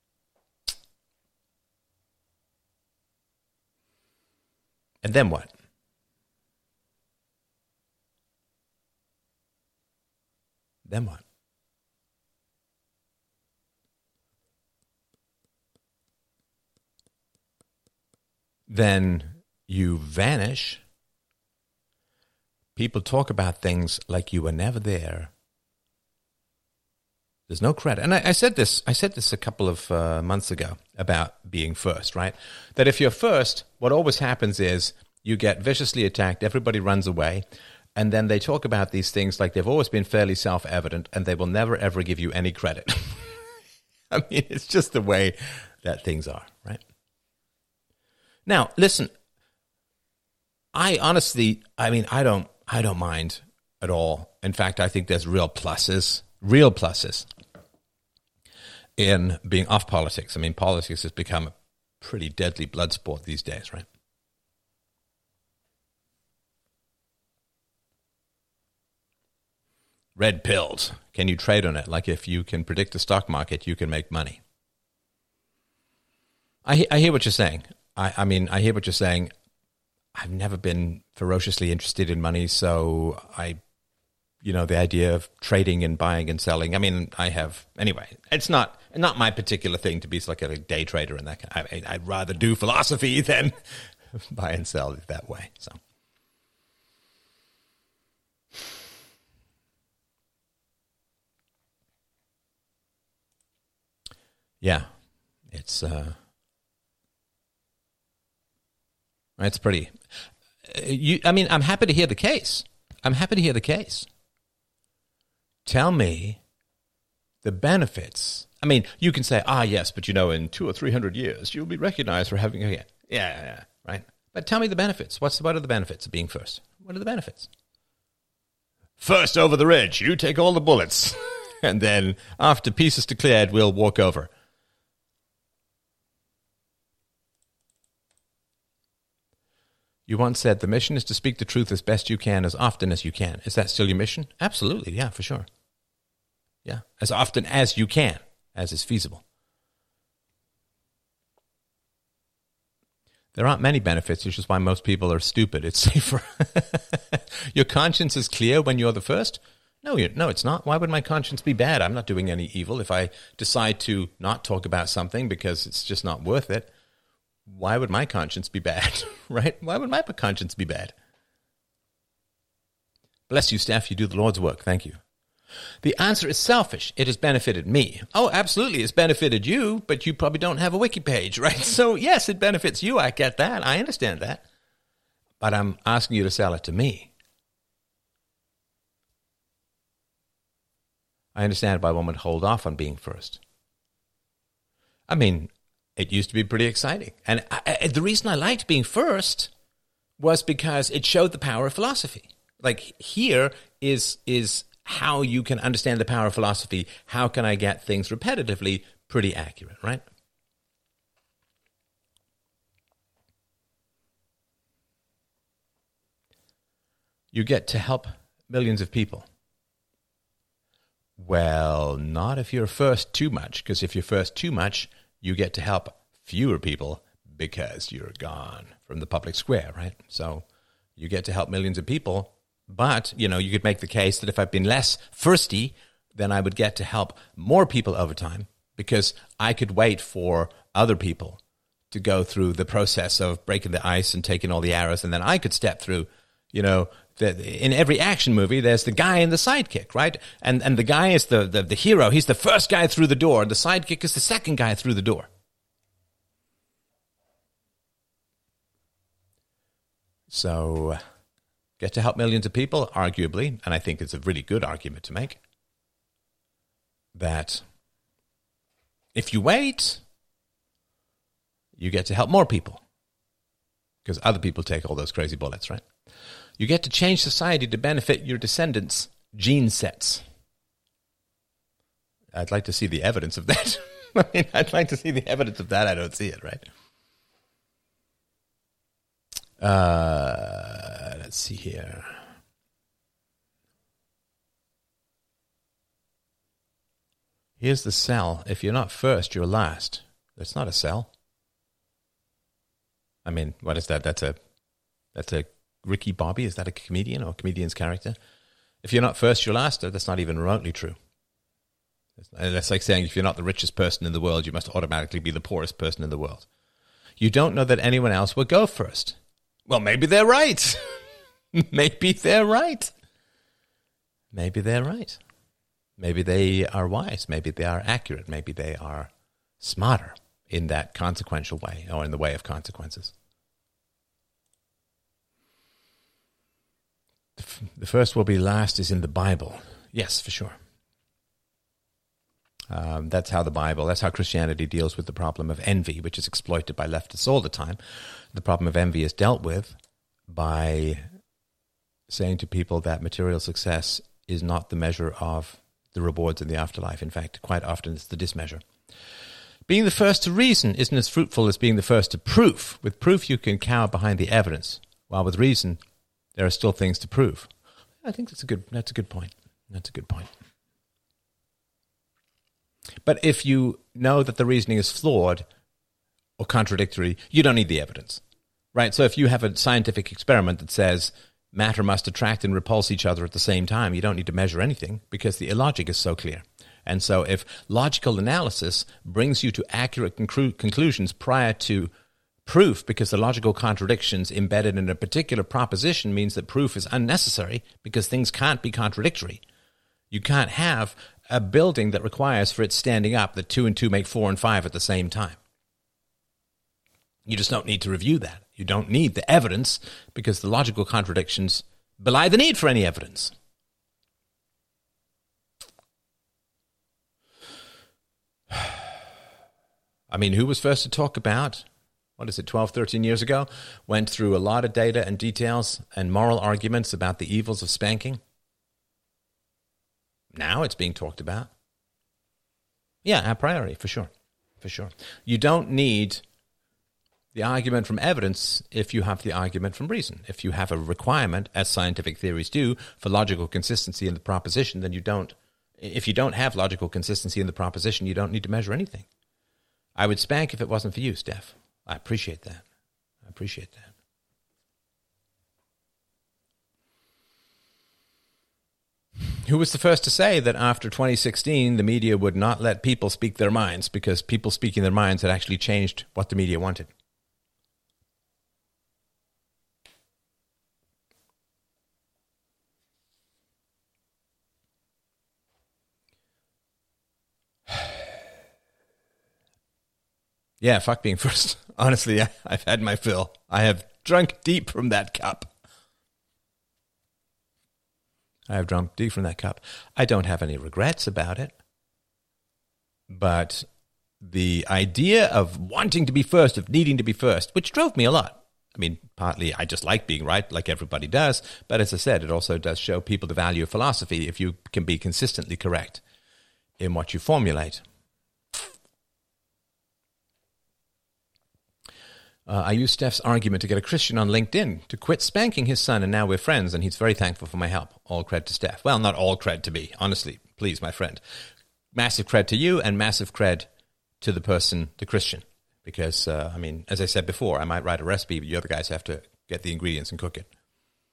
And then what? Then what? Then you vanish. People talk about things like you were never there. There's no credit. And I said this a couple of months ago about being first, right? That if you're first, what always happens is you get viciously attacked, everybody runs away, and then they talk about these things like they've always been fairly self-evident, and they will never, ever give you any credit. I mean, it's just the way that things are, right? Now, listen, I don't mind at all. In fact, I think there's real pluses in being off politics. I mean, politics has become a pretty deadly blood sport these days, right? red pilled. Can you trade on it? Like if you can predict the stock market, you can make money. I hear what you're saying. I mean, I hear what you're saying. I've never been ferociously interested in money, so the idea of trading and buying and selling. I mean, anyway, it's not my particular thing to be like a day trader and that kind. I'd rather do philosophy than buy and sell it that way. So, yeah, it's pretty. I'm happy to hear the case. Tell me the benefits. I mean, you can say, yes, but in 200 or 300 years, you'll be recognized for having a... Yeah, right? But tell me the benefits. What are the benefits of being first? What are the benefits? First over the ridge, you take all the bullets. And then after peace is declared, we'll walk over. You once said the mission is to speak the truth as best you can, as often as you can. Is that still your mission? Absolutely, yeah, for sure. Yeah, as often as you can, as is feasible. There aren't many benefits, which is why most people are stupid. It's safer. Your conscience is clear when you're the first? No, it's not. Why would my conscience be bad? I'm not doing any evil. If I decide to not talk about something because it's just not worth it, why would my conscience be bad, right? Why would my conscience be bad? Bless you, Steph. You do the Lord's work. Thank you. The answer is selfish. It has benefited me. Oh, absolutely. It's benefited you, but you probably don't have a wiki page, right? So, yes, it benefits you. I get that. I understand that. But I'm asking you to sell it to me. I understand why one would hold off on being first. I mean, it used to be pretty exciting. And the reason I liked being first was because it showed the power of philosophy. Like, here is how you can understand the power of philosophy. How can I get things repetitively pretty accurate, right? You get to help millions of people. Well, not if you're first too much, because if you're first too much, you get to help fewer people because you're gone from the public square, right? So you get to help millions of people, but, you could make the case that if I'd been less firsty, then I would get to help more people over time because I could wait for other people to go through the process of breaking the ice and taking all the arrows, and then I could step through, in every action movie, there's the guy and the sidekick, right? And the guy is the hero. He's the first guy through the door. The sidekick is the second guy through the door. So, get to help millions of people, arguably, and I think it's a really good argument to make, that if you wait, you get to help more people because other people take all those crazy bullets, right? You get to change society to benefit your descendants' gene sets. I'd like to see the evidence of that. I'd like to see the evidence of that. I don't see it, right? Let's see here. Here's the cell. If you're not first, you're last. That's not a cell. I mean, what is that? That's a Ricky Bobby. Is that a comedian or a comedian's character? If you're not first, you're last. That's not even remotely true. That's like saying if you're not the richest person in the world, you must automatically be the poorest person in the world. You don't know that anyone else will go first. Well, maybe they're right. Maybe they're right. Maybe they're right. Maybe they are wise. Maybe they are accurate. Maybe they are smarter in that consequential way or in the way of consequences. The first will be last is in the Bible. Yes, for sure. That's how Christianity deals with the problem of envy, which is exploited by leftists all the time. The problem of envy is dealt with by saying to people that material success is not the measure of the rewards in the afterlife. In fact, quite often it's the dismeasure. Being the first to reason isn't as fruitful as being the first to proof. With proof, you can cower behind the evidence, while with reason, there are still things to prove. I think that's a good point. That's a good point. But if you know that the reasoning is flawed or contradictory, you don't need the evidence, right? So if you have a scientific experiment that says matter must attract and repulse each other at the same time, you don't need to measure anything because the illogic is so clear. And so if logical analysis brings you to accurate conclusions prior to proof, because the logical contradictions embedded in a particular proposition means that proof is unnecessary because things can't be contradictory. You can't have a building that requires for it standing up that 2 and 2 make 4 and 5 at the same time. You just don't need to review that. You don't need the evidence because the logical contradictions belie the need for any evidence. I mean, who was first to talk about, 12, 13 years ago, went through a lot of data and details and moral arguments about the evils of spanking? Now it's being talked about. Yeah, a priori, for sure. For sure. You don't need the argument from evidence if you have the argument from reason. If you have a requirement, as scientific theories do, for logical consistency in the proposition, then you don't. If you don't have logical consistency in the proposition, you don't need to measure anything. I would spank if it wasn't for you, Steph. I appreciate that. I appreciate that. Who was the first to say that after 2016, the media would not let people speak their minds because people speaking their minds had actually changed what the media wanted? Yeah, fuck being first. Honestly, I've had my fill. I have drunk deep from that cup. I don't have any regrets about it. But the idea of wanting to be first, of needing to be first, which drove me a lot. I mean, partly I just like being right, like everybody does. But as I said, it also does show people the value of philosophy if you can be consistently correct in what you formulate. I used Steph's argument to get a Christian on LinkedIn to quit spanking his son, and now we're friends, and he's very thankful for my help. All cred to Steph. Well, not all cred to me, honestly. Please, my friend. Massive cred to you and massive cred to the person, the Christian. Because, I mean, as I said before, I might write a recipe, but you other guys have to get the ingredients and cook it.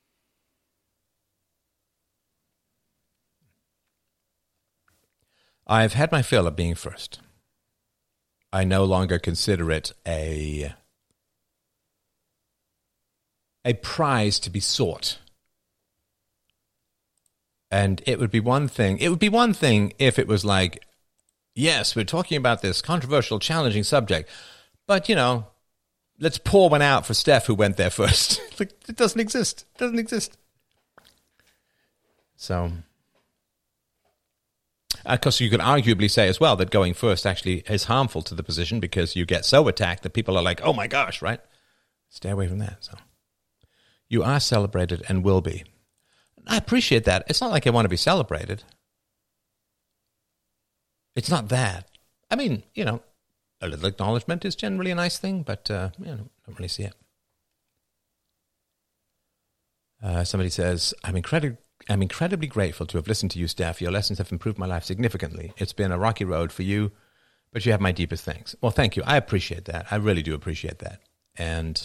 I've had my fill of being first. I no longer consider it a prize to be sought. And it would be one thing if it was like, yes, we're talking about this controversial, challenging subject, but, you know, let's pour one out for Steph who went there first. Like, it doesn't exist. It doesn't exist. So, of course, you could arguably say as well that going first actually is harmful to the position because you get so attacked that people are like, oh my gosh, right? Stay away from that. So, you are celebrated and will be. I appreciate that. It's not like I want to be celebrated. It's not that. I mean, you know, a little acknowledgement is generally a nice thing, but, don't really see it. Somebody says, I'm incredibly grateful to have listened to you, Steph. Your lessons have improved my life significantly. It's been a rocky road for you, but you have my deepest thanks. Well, thank you. I appreciate that. I really do appreciate that. And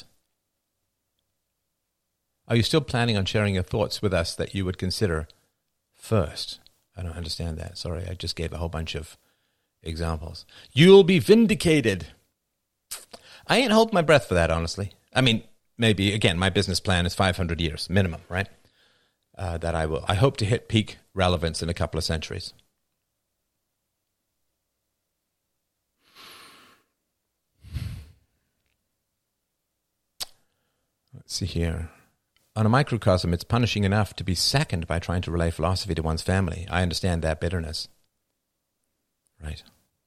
are you still planning on sharing your thoughts with us that you would consider first? I don't understand that. Sorry, I just gave a whole bunch of examples. You'll be vindicated. I ain't holding my breath for that, honestly. I mean, maybe, again, my business plan is 500 years minimum, right? That I hope to hit peak relevance in a couple of centuries. Let's see here. On a microcosm, it's punishing enough to be second by trying to relay philosophy to one's family. I understand that bitterness. Right.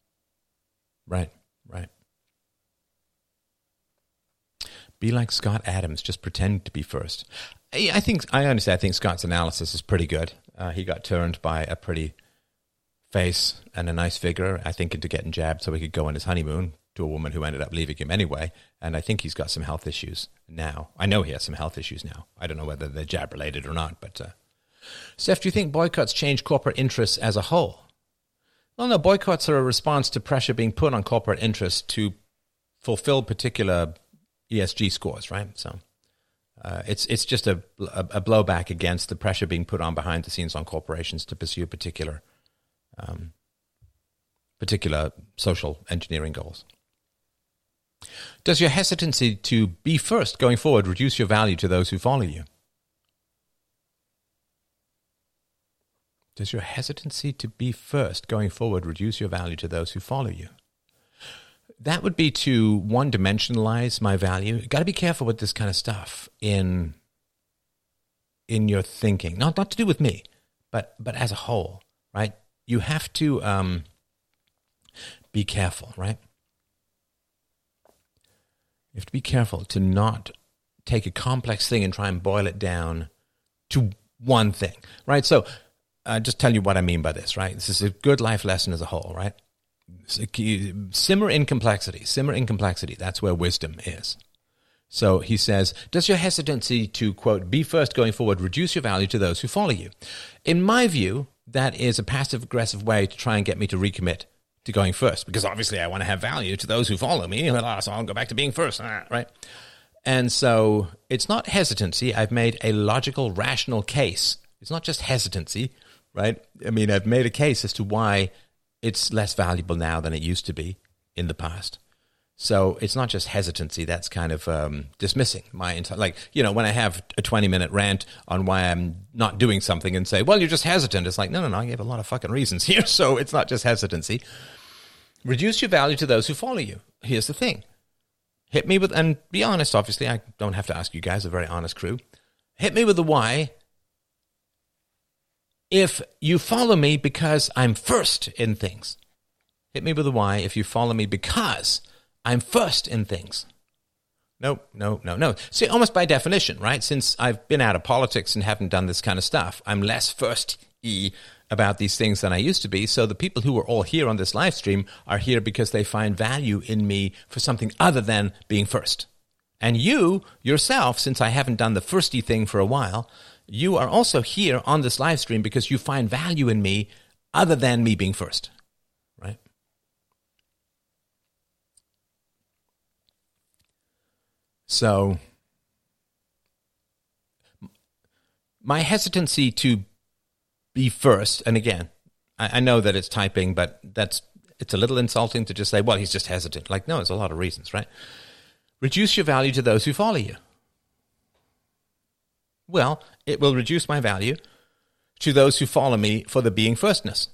Be like Scott Adams, just pretend to be first. I understand. I think Scott's analysis is pretty good. He got turned by a pretty face and a nice figure, I think, into getting jabbed so he could go on his honeymoon to a woman who ended up leaving him anyway. And I think he's got some health issues now. I know he has some health issues now. I don't know whether they're jab-related or not, but Steph, do you think boycotts change corporate interests as a whole? Well, no, boycotts are a response to pressure being put on corporate interests to fulfill particular ESG scores, right? So it's just a blowback against the pressure being put on behind the scenes on corporations to pursue particular social engineering goals. Does your hesitancy to be first going forward reduce your value to those who follow you? Does your hesitancy to be first going forward reduce your value to those who follow you? That would be to one-dimensionalize my value. You've got to be careful with this kind of stuff in your thinking. Not to do with me, but as a whole, right? You have to be careful, right? You have to be careful to not take a complex thing and try and boil it down to one thing, right? So just tell you what I mean by this, right? This is a good life lesson as a whole, right? Simmer in complexity. That's where wisdom is. So he says, does your hesitancy to, quote, be first going forward reduce your value to those who follow you? In my view, that is a passive-aggressive way to try and get me to recommit to going first, because obviously I want to have value to those who follow me, so I'll go back to being first, right? And so it's not hesitancy. I've made a logical, rational case. It's not just hesitancy, right? I mean, I've made a case as to why it's less valuable now than it used to be in the past. So it's not just hesitancy. That's kind of dismissing my entire, when I have a 20-minute rant on why I'm not doing something and say, well, you're just hesitant. It's like, no, I gave a lot of fucking reasons here. So it's not just hesitancy. Reduce your value to those who follow you. Here's the thing. Hit me with, and be honest, obviously, I don't have to ask you guys, a very honest crew. Hit me with the why. If you follow me because I'm first in things. Hit me with the why if you follow me because I'm first in things. No. See, almost by definition, right? Since I've been out of politics and haven't done this kind of stuff, I'm less first-y about these things than I used to be. So the people who are all here on this live stream are here because they find value in me for something other than being first. And you, yourself, since I haven't done the firsty thing for a while, you are also here on this live stream because you find value in me other than me being first, right? So my hesitancy to be first, and again, I know that it's typing, but it's a little insulting to just say, well, he's just hesitant. Like, no, there's a lot of reasons, right? Reduce your value to those who follow you. Well, it will reduce my value to those who follow me for the being firstness.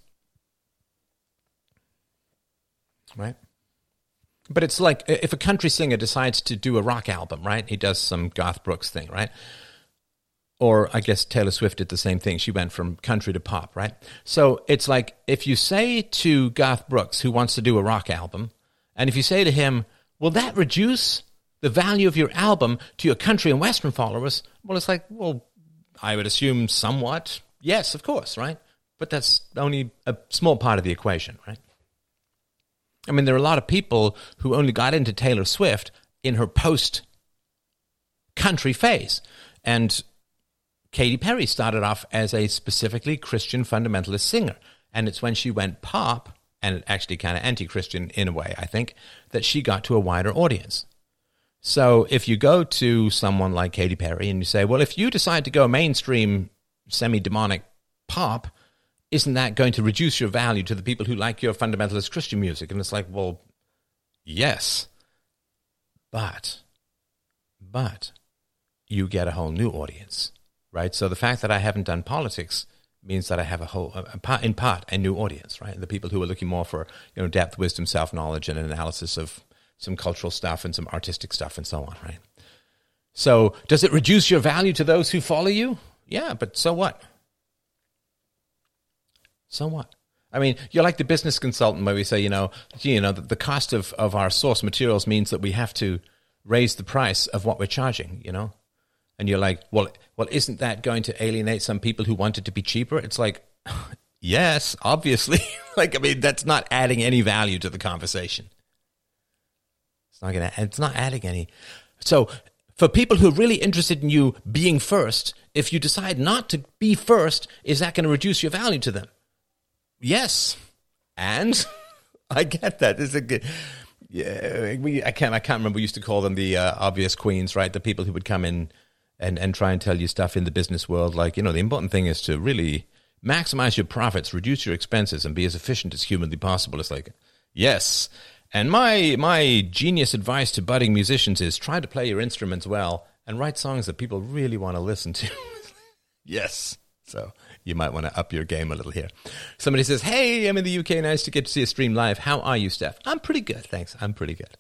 Right? But it's like if a country singer decides to do a rock album, right? He does some Garth Brooks thing, right? Or I guess Taylor Swift did the same thing. She went from country to pop, right? So it's like if you say to Garth Brooks, who wants to do a rock album, and if you say to him, will that reduce the value of your album to your country and Western followers? Well, it's like, well, I would assume somewhat. Yes, of course, right? But that's only a small part of the equation, right? I mean, there are a lot of people who only got into Taylor Swift in her post-country phase. And Katy Perry started off as a specifically Christian fundamentalist singer. And it's when she went pop, and actually kind of anti-Christian in a way, I think, that she got to a wider audience. So if you go to someone like Katy Perry and you say, well, if you decide to go mainstream semi-demonic pop, isn't that going to reduce your value to the people who like your fundamentalist Christian music? And it's like, well, yes, but you get a whole new audience, right? So the fact that I haven't done politics means that I have in part, a new audience, right? The people who are looking more for, depth, wisdom, self-knowledge, and an analysis of some cultural stuff and some artistic stuff and so on, right? So does it reduce your value to those who follow you? Yeah, but so what? So what? I mean, you're like the business consultant where we say, the cost of our source materials means that we have to raise the price of what we're charging, And you're like, well, isn't that going to alienate some people who want it to be cheaper? It's like, yes, obviously. That's not adding any value to the conversation. It's not adding any. So For people who are really interested in you being first, if you decide not to be first, is that going to reduce your value to them? Yes. And I get that. It's a good... Yeah, I can't remember. We used to call them the obvious queens, right? The people who would come in and try and tell you stuff in the business world, like, the important thing is to really maximize your profits, reduce your expenses, and be as efficient as humanly possible. It's like, yes. And my genius advice to budding musicians is try to play your instruments well and write songs that people really want to listen to. Yes. So you might want to up your game a little here. Somebody says, hey, I'm in the UK. Nice to get to see a stream live. How are you, Steph? I'm pretty good. Thanks. I'm pretty good.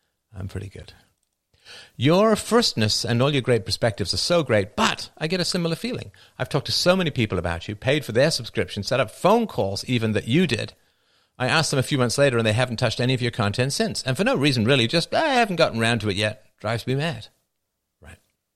Your firstness and all your great perspectives are so great, but I get a similar feeling. I've talked to so many people about you, paid for their subscription, set up phone calls even that you did. I asked them a few months later and they haven't touched any of your content since. And for no reason, really, just I haven't gotten around to it yet. Drives me mad. Right.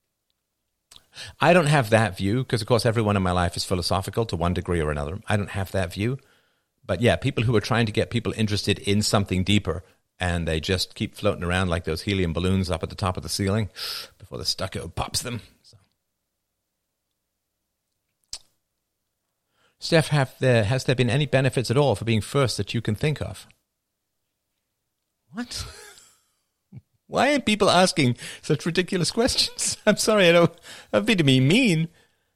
I don't have that view because, of course, everyone in my life is philosophical to one degree or another. I don't have that view. But yeah, people who are trying to get people interested in something deeper and they just keep floating around like those helium balloons up at the top of the ceiling before the stucco pops them. So. Steph, has there been any benefits at all for being first that you can think of? What? Why aren't people asking such ridiculous questions? I'm sorry, I'm being mean.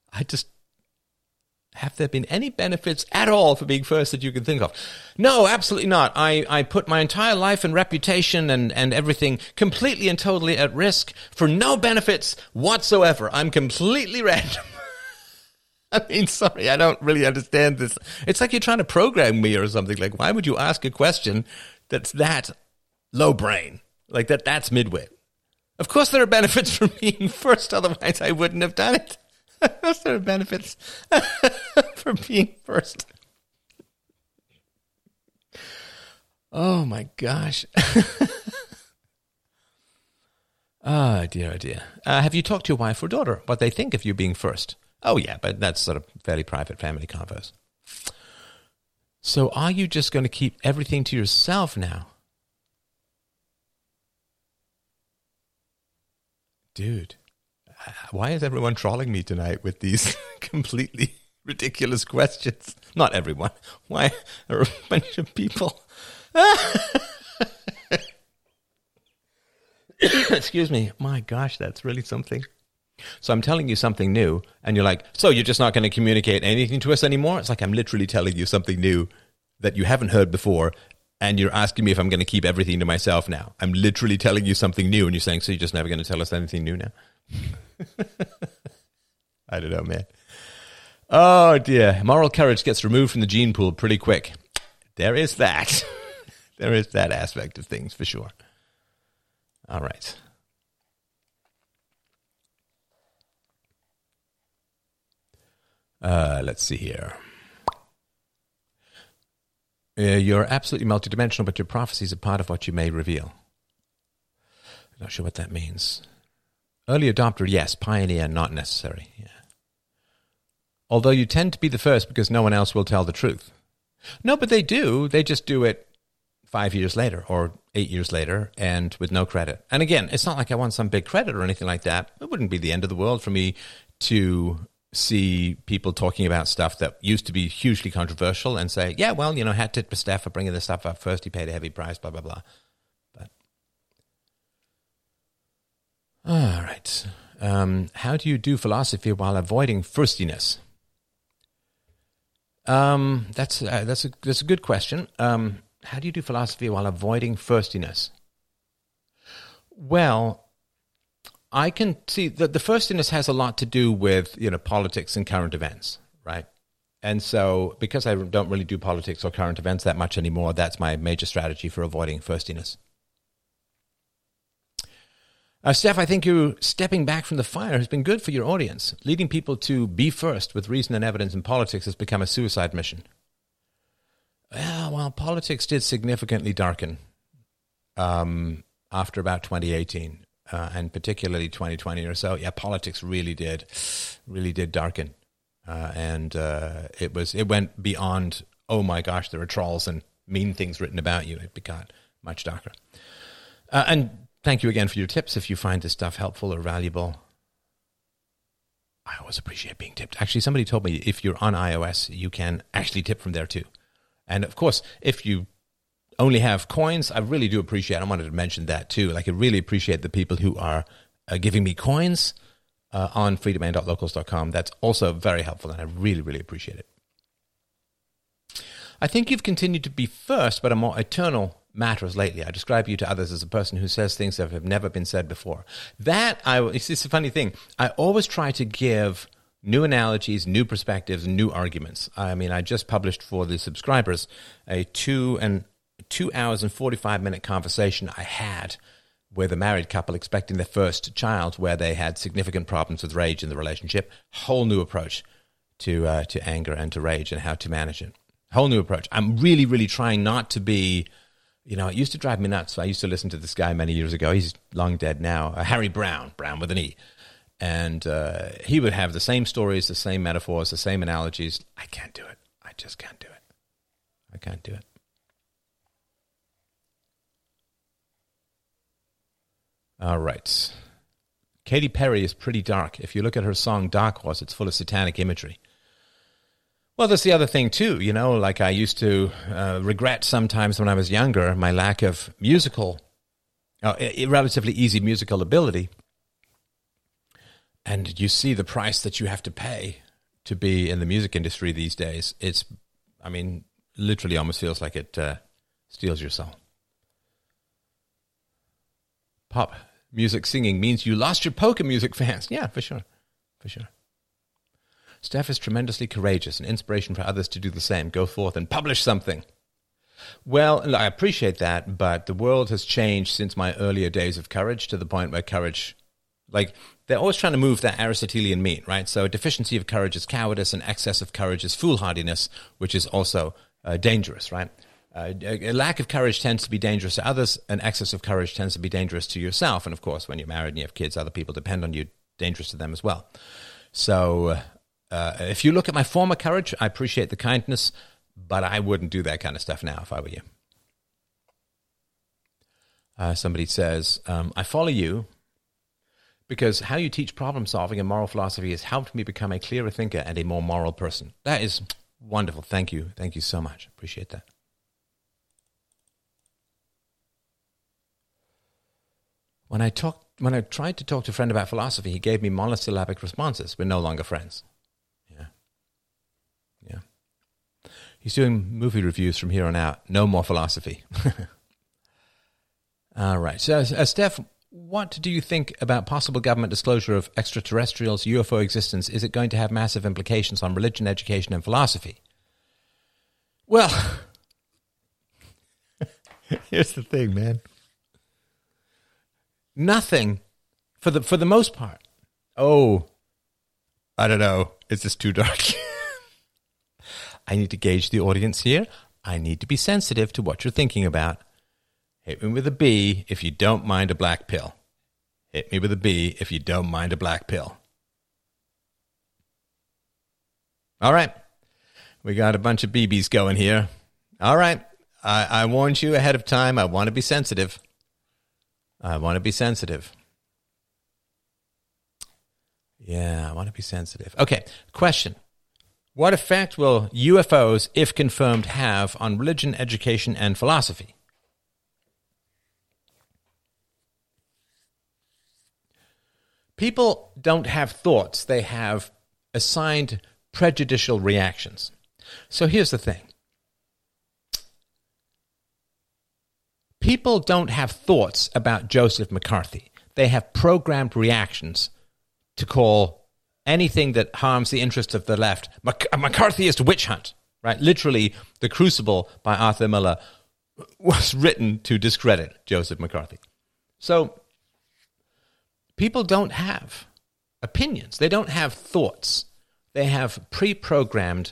Have there been any benefits at all for being first that you can think of? No, absolutely not. I put my entire life and reputation and everything completely and totally at risk for no benefits whatsoever. I'm completely random. I mean, sorry, I don't really understand this. It's like you're trying to program me or something. Like, why would you ask a question that's that low brain? Like that's midwit. Of course there are benefits for being first, otherwise I wouldn't have done it. Of course there are benefits for being first. Oh my gosh. Oh dear, oh dear. Have you talked to your wife or daughter what they think of you being first? Oh yeah, but that's sort of fairly private family convos. So are you just going to keep everything to yourself now? Dude, why is everyone trolling me tonight with these completely ridiculous questions? Not everyone. Why are a bunch of people? Excuse me. My gosh, that's really something. So I'm telling you something new, and you're like, so you're just not going to communicate anything to us anymore? It's like I'm literally telling you something new that you haven't heard before, and you're asking me if I'm going to keep everything to myself now. I'm literally telling you something new, and you're saying, so you're just never going to tell us anything new now? I don't know, man. Oh, dear. Moral courage gets removed from the gene pool pretty quick. There is that. There is that aspect of things, for sure. All right. Let's see here. You're absolutely multidimensional, but your prophecies are part of what you may reveal. I'm not sure what that means. Early adopter, yes. Pioneer, not necessary. Yeah. Although you tend to be the first because no one else will tell the truth. No, but they do. They just do it 5 years later or 8 years later and with no credit. And again, it's not like I want some big credit or anything like that. It wouldn't be the end of the world for me to see people talking about stuff that used to be hugely controversial and say, yeah, well, hat tip to Steph for bringing this stuff up first. He paid a heavy price, blah, blah, blah. But all right. How do you do philosophy while avoiding firstiness? That's a good question. How do you do philosophy while avoiding firstiness? Well, I can see that the firstiness has a lot to do with, politics and current events, right? And so because I don't really do politics or current events that much anymore, that's my major strategy for avoiding firstiness. Steph, I think you stepping back from the fire has been good for your audience. Leading people to be first with reason and evidence in politics has become a suicide mission. Well, politics did significantly darken after about 2018. And particularly 2020 or so, yeah, politics really did darken, and it went beyond. Oh my gosh, there are trolls and mean things written about you. It got much darker, and Thank you again for your tips. If you find this stuff helpful or valuable, I always appreciate being tipped. Actually, somebody told me if you're on iOS, you can actually tip from there too. And of course, if you only have coins, I really do appreciate it. I wanted to mention that too. Like, I really appreciate the people who are giving me coins on freedomain.locals.com. That's also very helpful, and I really, really appreciate it. I think you've continued to be first, but a more eternal matters lately. I describe you to others as a person who says things that have never been said before. It's a funny thing. I always try to give new analogies, new perspectives, new arguments. I mean, I just published for the subscribers a 2 hours and 45-minute conversation I had with a married couple expecting their first child, where they had significant problems with rage in the relationship. Whole new approach to anger and to rage and how to manage it. Whole new approach. I'm really, really trying not to be, it used to drive me nuts. I used to listen to this guy many years ago. He's long dead now. Harry Brown with an E. And he would have the same stories, the same metaphors, the same analogies. I can't do it. I just can't do it. I can't do it. All right. Katy Perry is pretty dark. If you look at her song Dark Horse, it's full of satanic imagery. Well, that's the other thing, too. Like I used to regret sometimes when I was younger, my lack of relatively easy musical ability. And you see the price that you have to pay to be in the music industry these days. Literally almost feels like it steals your soul. Pop music singing means you lost your polka music fans. Yeah, for sure. For sure. Steph is tremendously courageous, an inspiration for others to do the same. Go forth and publish something. Well, I appreciate that, but the world has changed since my earlier days of courage to the point where courage, they're always trying to move that Aristotelian mean, right? So a deficiency of courage is cowardice, and excess of courage is foolhardiness, which is also dangerous, right? A lack of courage tends to be dangerous to others, and excess of courage tends to be dangerous to yourself. And of course, when you're married and you have kids, other people depend on you, dangerous to them as well. So if you look at my former courage, I appreciate the kindness, but I wouldn't do that kind of stuff now if I were you. Somebody says, I follow you because how you teach problem solving and moral philosophy has helped me become a clearer thinker and a more moral person. That is wonderful. Thank you. Thank you so much. Appreciate that. When I tried to talk to a friend about philosophy, he gave me monosyllabic responses. We're no longer friends. Yeah. He's doing movie reviews from here on out. No more philosophy. All right. So, Steph, what do you think about possible government disclosure of extraterrestrials, UFO existence? Is it going to have massive implications on religion, education, and philosophy? Well, here's the thing, man. Nothing, for the most part. Oh, I don't know. Is this too dark? I need to gauge the audience here. I need to be sensitive to what you're thinking about. Hit me with a B if you don't mind a black pill. Hit me with a B if you don't mind a black pill. All right. We got a bunch of BBs going here. All right. I warned you ahead of time. I want to be sensitive. I want to be sensitive. Yeah, I want to be sensitive. Okay, question. What effect will UFOs, if confirmed, have on religion, education, and philosophy? People don't have thoughts. They have assigned prejudicial reactions. So here's the thing. People don't have thoughts about Joseph McCarthy. They have programmed reactions to call anything that harms the interests of the left a McCarthyist witch hunt, right? Literally, The Crucible by Arthur Miller was written to discredit Joseph McCarthy. So people don't have opinions. They don't have thoughts. They have pre-programmed,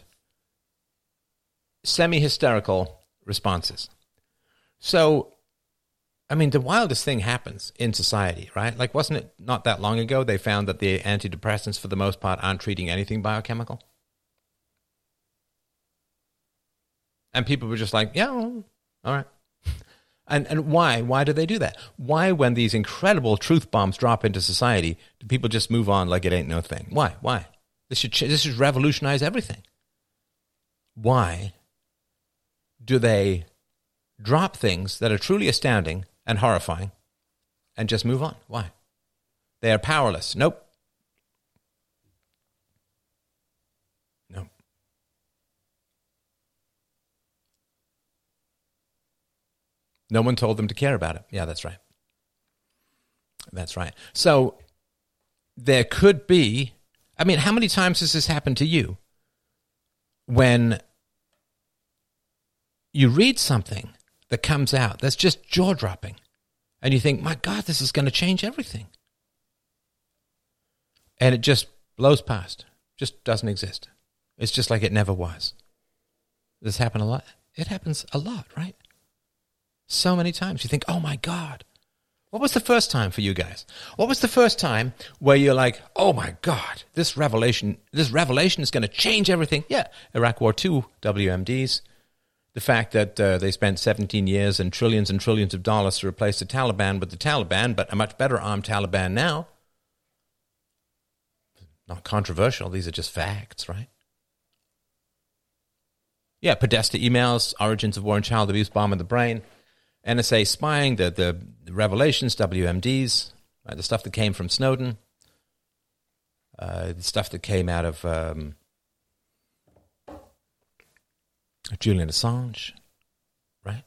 semi-hysterical responses. So, I mean, the wildest thing happens in society, right? Like, wasn't it not that long ago they found that the antidepressants, for the most part, aren't treating anything biochemical? And people were just like, yeah, well, all right. And why? Why do they do that? Why, when these incredible truth bombs drop into society, do people just move on like it ain't no thing? Why? Why? This should revolutionize everything. Why do they drop things that are truly astounding and horrifying and just move on? Why? They are powerless. Nope. Nope. No one told them to care about it. Yeah, that's right. That's right. So there could be, I mean, how many times has this happened to you when you read something that comes out that's just jaw-dropping and you think, my God, this is going to change everything. And it just blows past, just doesn't exist. It's just like it never was. Does this happen a lot? It happens a lot, right? So many times. You think, oh my God. What was the first time for you guys? What was the first time where you're like, oh my God, this revelation is going to change everything? Yeah, Iraq War II, WMDs. The fact that they spent 17 years and trillions of dollars to replace the Taliban with the Taliban, but a much better armed Taliban now. Not controversial. These are just facts, right? Yeah, Podesta emails, origins of war and child abuse, bomb in the brain. NSA spying, the revelations, WMDs, right, the stuff that came from Snowden, the stuff that came out of Julian Assange, right?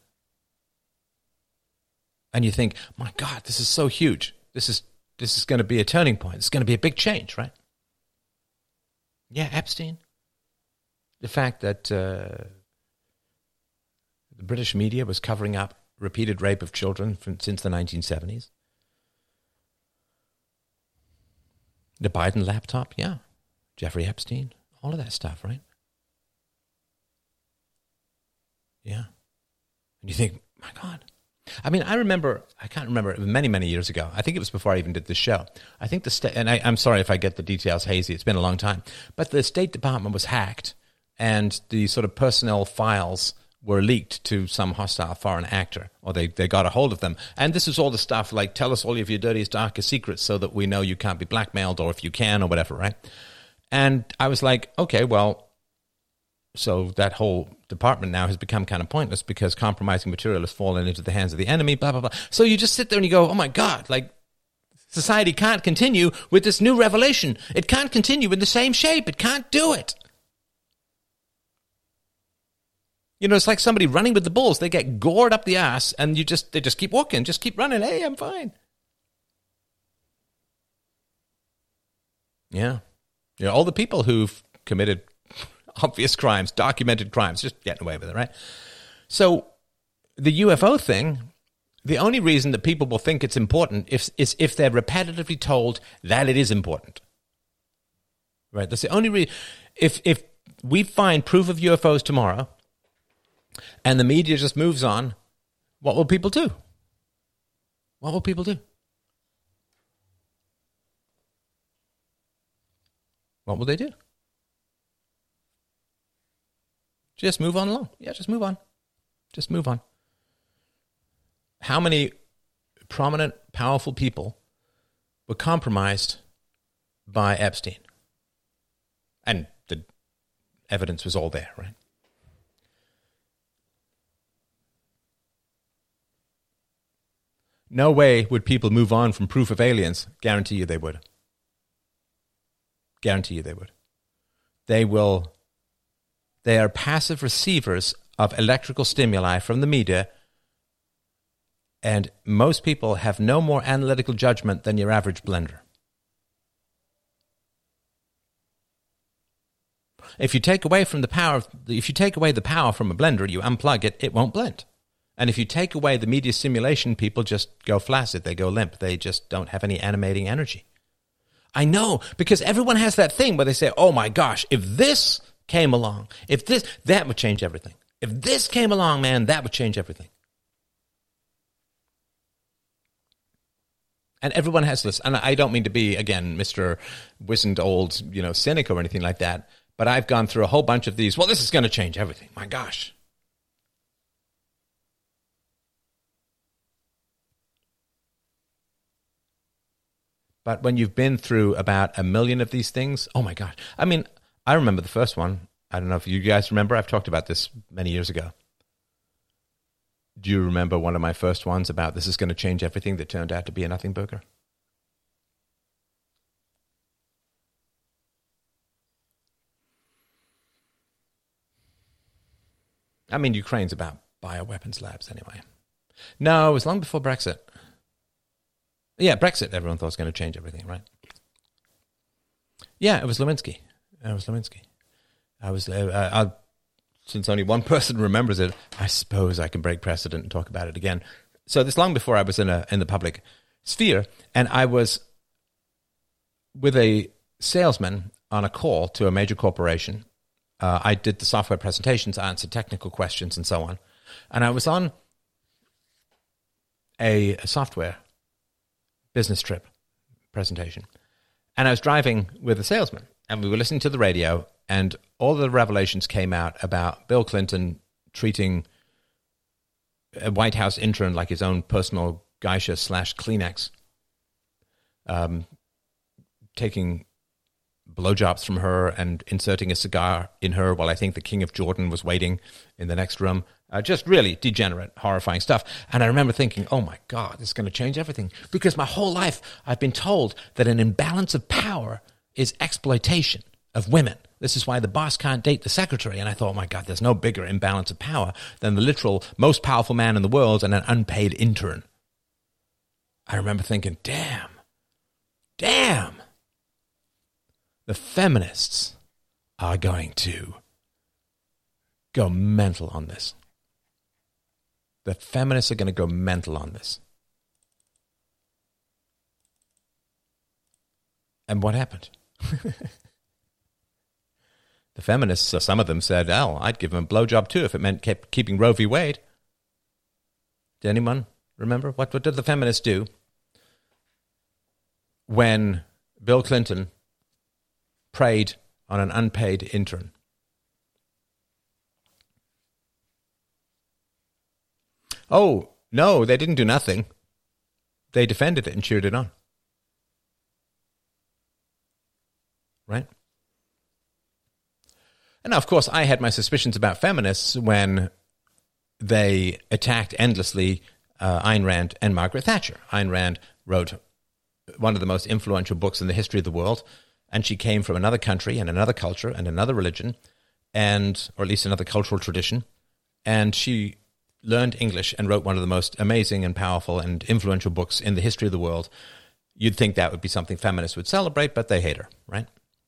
And you think, my God, this is so huge. This is going to be a turning point. It's going to be a big change, right? Yeah, Epstein. The fact that the British media was covering up repeated rape of children since the 1970s. The Biden laptop, yeah. Jeffrey Epstein, all of that stuff, right? Yeah. And you think, my God. I mean, I can't remember, many, many years ago. I think it was before I even did this show. I think I'm sorry if I get the details hazy. It's been a long time. But the State Department was hacked, and the sort of personnel files were leaked to some hostile foreign actor, or they got a hold of them. And this is all the stuff like, tell us all of your dirtiest, darkest secrets so that we know you can't be blackmailed, or if you can, or whatever, right? And I was like, okay, well, so that whole department now has become kind of pointless because compromising material has fallen into the hands of the enemy, blah, blah, blah. So you just sit there and you go, oh my God, like, society can't continue with this new revelation. It can't continue in the same shape. It can't do it. You know, it's like somebody running with the bulls. They get gored up the ass, and they just keep walking, just keep running. Hey, I'm fine. Yeah. You know, all the people who've committed obvious crimes, documented crimes, just getting away with it, right? So the UFO thing, the only reason that people will think it's important is if they're repetitively told that it is important. Right? That's the only reason. If we find proof of UFOs tomorrow, and the media just moves on, what will people do? What will people do? What will they do? Just move on along. Yeah, just move on. Just move on. How many prominent, powerful people were compromised by Epstein? And the evidence was all there, right? No way would people move on from proof of aliens. Guarantee you they would. Guarantee you they would. They are passive receivers of electrical stimuli from the media, and most people have no more analytical judgment than your average blender. If you take away the power from a blender, you unplug it, it won't blend. And if you take away the media stimulation, people just go flaccid. They go limp. They just don't have any animating energy. I know, because everyone has that thing where they say, oh my gosh, if this came along, that would change everything. If this came along, man, that would change everything. And everyone has this. And I don't mean to be, again, Mr. wizened old, cynic or anything like that. But I've gone through a whole bunch of these. Well, this is going to change everything. My gosh. But when you've been through about 1 million of these things, oh my God. I mean, I remember the first one. I don't know if you guys remember. I've talked about this many years ago. Do you remember one of my first ones about this is going to change everything that turned out to be a nothing burger? I mean, Ukraine's about bioweapons labs anyway. No, it was long before Brexit. Yeah, Brexit, everyone thought was going to change everything, right? Yeah, it was Lewinsky. Since only one person remembers it, I suppose I can break precedent and talk about it again. So this long before I was in the public sphere, and I was with a salesman on a call to a major corporation. I did the software presentations, I answered technical questions, and so on. And I was on a software business trip presentation. And I was driving with a salesman, and we were listening to the radio, and all the revelations came out about Bill Clinton treating a White House intern like his own personal geisha / Kleenex, taking blowjobs from her and inserting a cigar in her while I think the King of Jordan was waiting in the next room. Just really degenerate, horrifying stuff. And I remember thinking, oh my God, this is going to change everything. Because my whole life I've been told that an imbalance of power is exploitation of women. This is why the boss can't date the secretary. And I thought, oh my God, there's no bigger imbalance of power than the literal most powerful man in the world and an unpaid intern. I remember thinking, damn. The feminists are going to go mental on this. The feminists are going to go mental on this. And what happened? The feminists, so some of them said, oh, I'd give him a blowjob too if it meant keeping Roe v. Wade. Did anyone remember? What did the feminists do when Bill Clinton preyed on an unpaid intern? Oh, no, they didn't do nothing. They defended it and cheered it on. Right? And now, of course, I had my suspicions about feminists when they attacked endlessly Ayn Rand and Margaret Thatcher. Ayn Rand wrote one of the most influential books in the history of the world, and she came from another country and another culture and another religion, or at least another cultural tradition, and she learned English and wrote one of the most amazing and powerful and influential books in the history of the world. You'd think that would be something feminists would celebrate, but they hate her, right?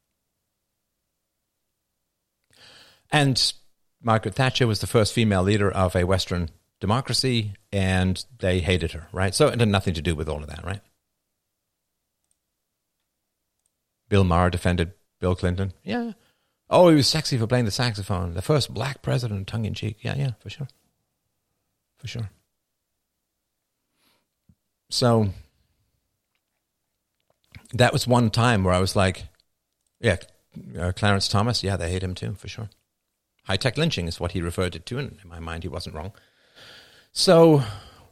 And Margaret Thatcher was the first female leader of a Western democracy, and they hated her, right? So it had nothing to do with all of that, right? Bill Maher defended Bill Clinton. Yeah. Oh, he was sexy for playing the saxophone. The first black president, tongue-in-cheek. Yeah, for sure. For sure. So that was one time where I was like, yeah, Clarence Thomas, yeah, they hate him too, for sure. High-tech lynching is what he referred it to, and in my mind, he wasn't wrong. So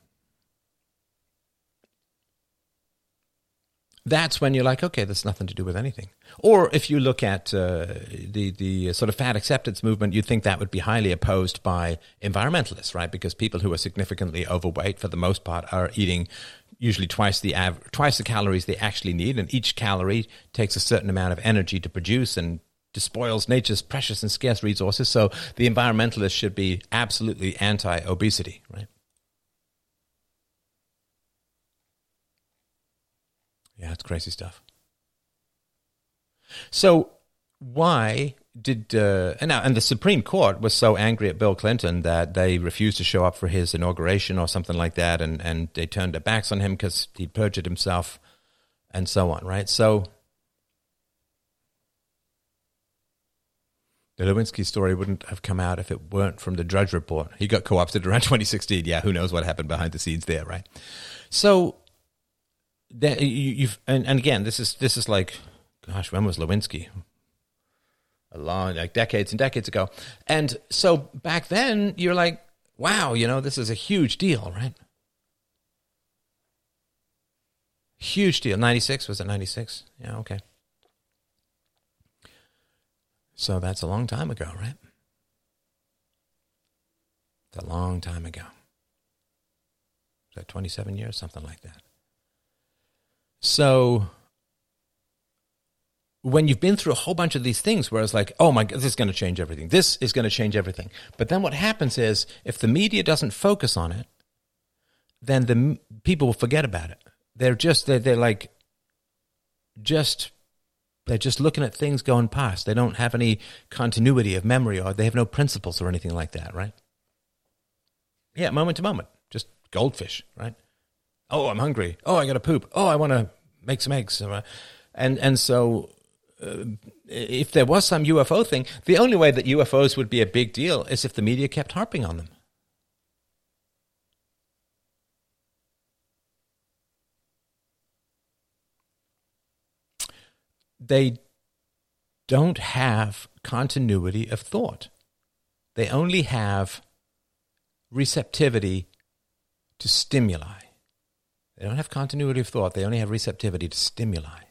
that's when you're like, okay, that's nothing to do with anything. Or if you look at the sort of fat acceptance movement, you'd think that would be highly opposed by environmentalists, right? Because people who are significantly overweight, for the most part, are eating usually twice the calories they actually need, and each calorie takes a certain amount of energy to produce and despoils nature's precious and scarce resources. So the environmentalists should be absolutely anti-obesity, right? Yeah, it's crazy stuff. So why did and the Supreme Court was so angry at Bill Clinton that they refused to show up for his inauguration or something like that, and they turned their backs on him because he perjured himself and so on, right? So the Lewinsky story wouldn't have come out if it weren't from the Drudge Report. He got co-opted around 2016. Yeah, who knows what happened behind the scenes there, right? So and again, this is like, gosh, when was Lewinsky? Decades and decades ago. And so back then, you're like, wow, this is a huge deal, right? Huge deal. 96, was it 96? Yeah, okay. So that's a long time ago, right? It's a long time ago. Is that 27 years? Something like that. So when you've been through a whole bunch of these things where it's like, oh my God, this is going to change everything. This is going to change everything. But then what happens is if the media doesn't focus on it, then the people will forget about it. They're just looking at things going past. They don't have any continuity of memory, or they have no principles or anything like that, right? Yeah, moment to moment. Just goldfish, right? Oh, I'm hungry. Oh, I got to poop. Oh, I want to make some eggs. And so if there was some UFO thing, the only way that UFOs would be a big deal is if the media kept harping on them. They don't have continuity of thought. They only have receptivity to stimuli. They don't have continuity of thought. They only have receptivity to stimuli.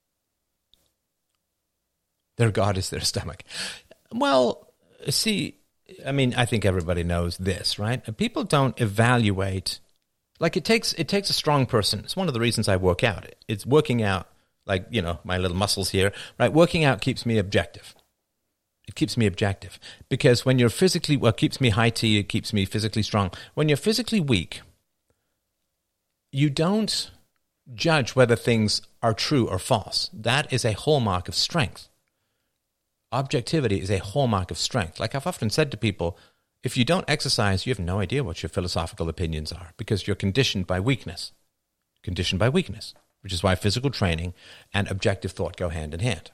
Their God is their stomach. Well, see, I mean, I think everybody knows this, right? People don't evaluate. Like it takes a strong person. It's one of the reasons I work out. It's working out, like, you know, my little muscles here, right? Working out keeps me objective. It keeps me objective because when you're physically, well, it keeps me high T, it keeps me physically strong. When you're physically weak, you don't judge whether things are true or false. That is a hallmark of strength. Objectivity is a hallmark of strength. Like I've often said to people, if you don't exercise, you have no idea what your philosophical opinions are because you're conditioned by weakness. Conditioned by weakness, which is why physical training and objective thought go hand in hand.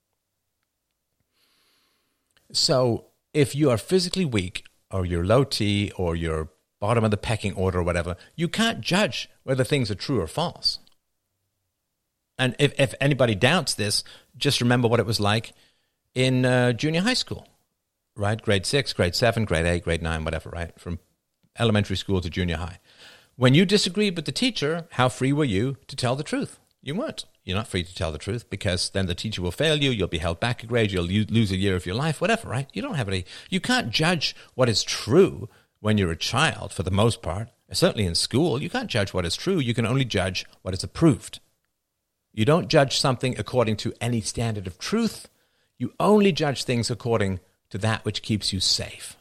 So if you are physically weak or you're low T or you're bottom of the pecking order or whatever, you can't judge whether things are true or false. And if anybody doubts this, just remember what it was like in junior high school, right? Grade 6, grade 7, grade 8, grade 9, whatever, right? From elementary school to junior high. When you disagreed with the teacher, how free were you to tell the truth? You weren't. You're not free to tell the truth because then the teacher will fail you. You'll be held back a grade. You'll lose a year of your life, whatever, right? You don't have any. You can't judge what is true when you're a child for the most part. Certainly in school, you can't judge what is true. You can only judge what is approved. You don't judge something according to any standard of truth. You only judge things according to that which keeps you safe.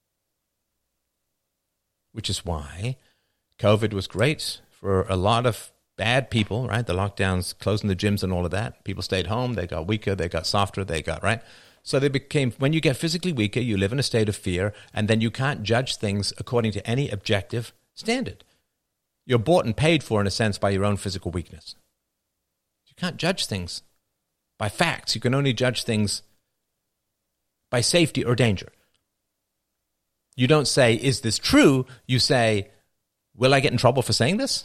Which is why COVID was great for a lot of bad people, right? The lockdowns, closing the gyms and all of that. People stayed home. They got weaker. They got softer. They got, right? So they became, when you get physically weaker, you live in a state of fear, and then you can't judge things according to any objective standard. You're bought and paid for, in a sense, by your own physical weakness. You can't judge things by facts. You can only judge things by safety or danger. You don't say, is this true? You say, will I get in trouble for saying this?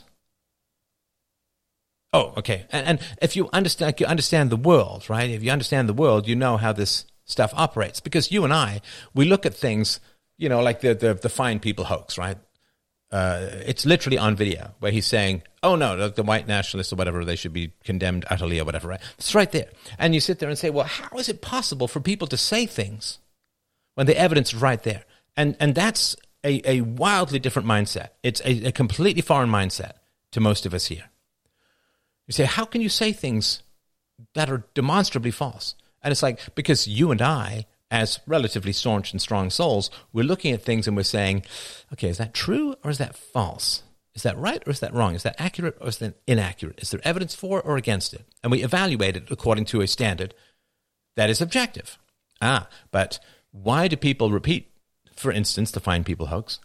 Oh, okay. And if you understand the world, right? If you understand the world, you know how this stuff operates. Because you and I, we look at things, you know, like the Fine People hoax, right? It's literally on video where he's saying, oh no, the white nationalists or whatever, they should be condemned utterly or whatever, right? It's right there. And you sit there and say, well, how is it possible for people to say things when the evidence is right there? And that's a wildly different mindset. It's a completely foreign mindset to most of us here. You say, how can you say things that are demonstrably false? And it's like, because you and I, as relatively staunch and strong souls, we're looking at things and we're saying, okay, is that true or is that false? Is that right or is that wrong? Is that accurate or is that inaccurate? Is there evidence for or against it? And we evaluate it according to a standard that is objective. But why do people repeat, for instance, the Fine People hoax?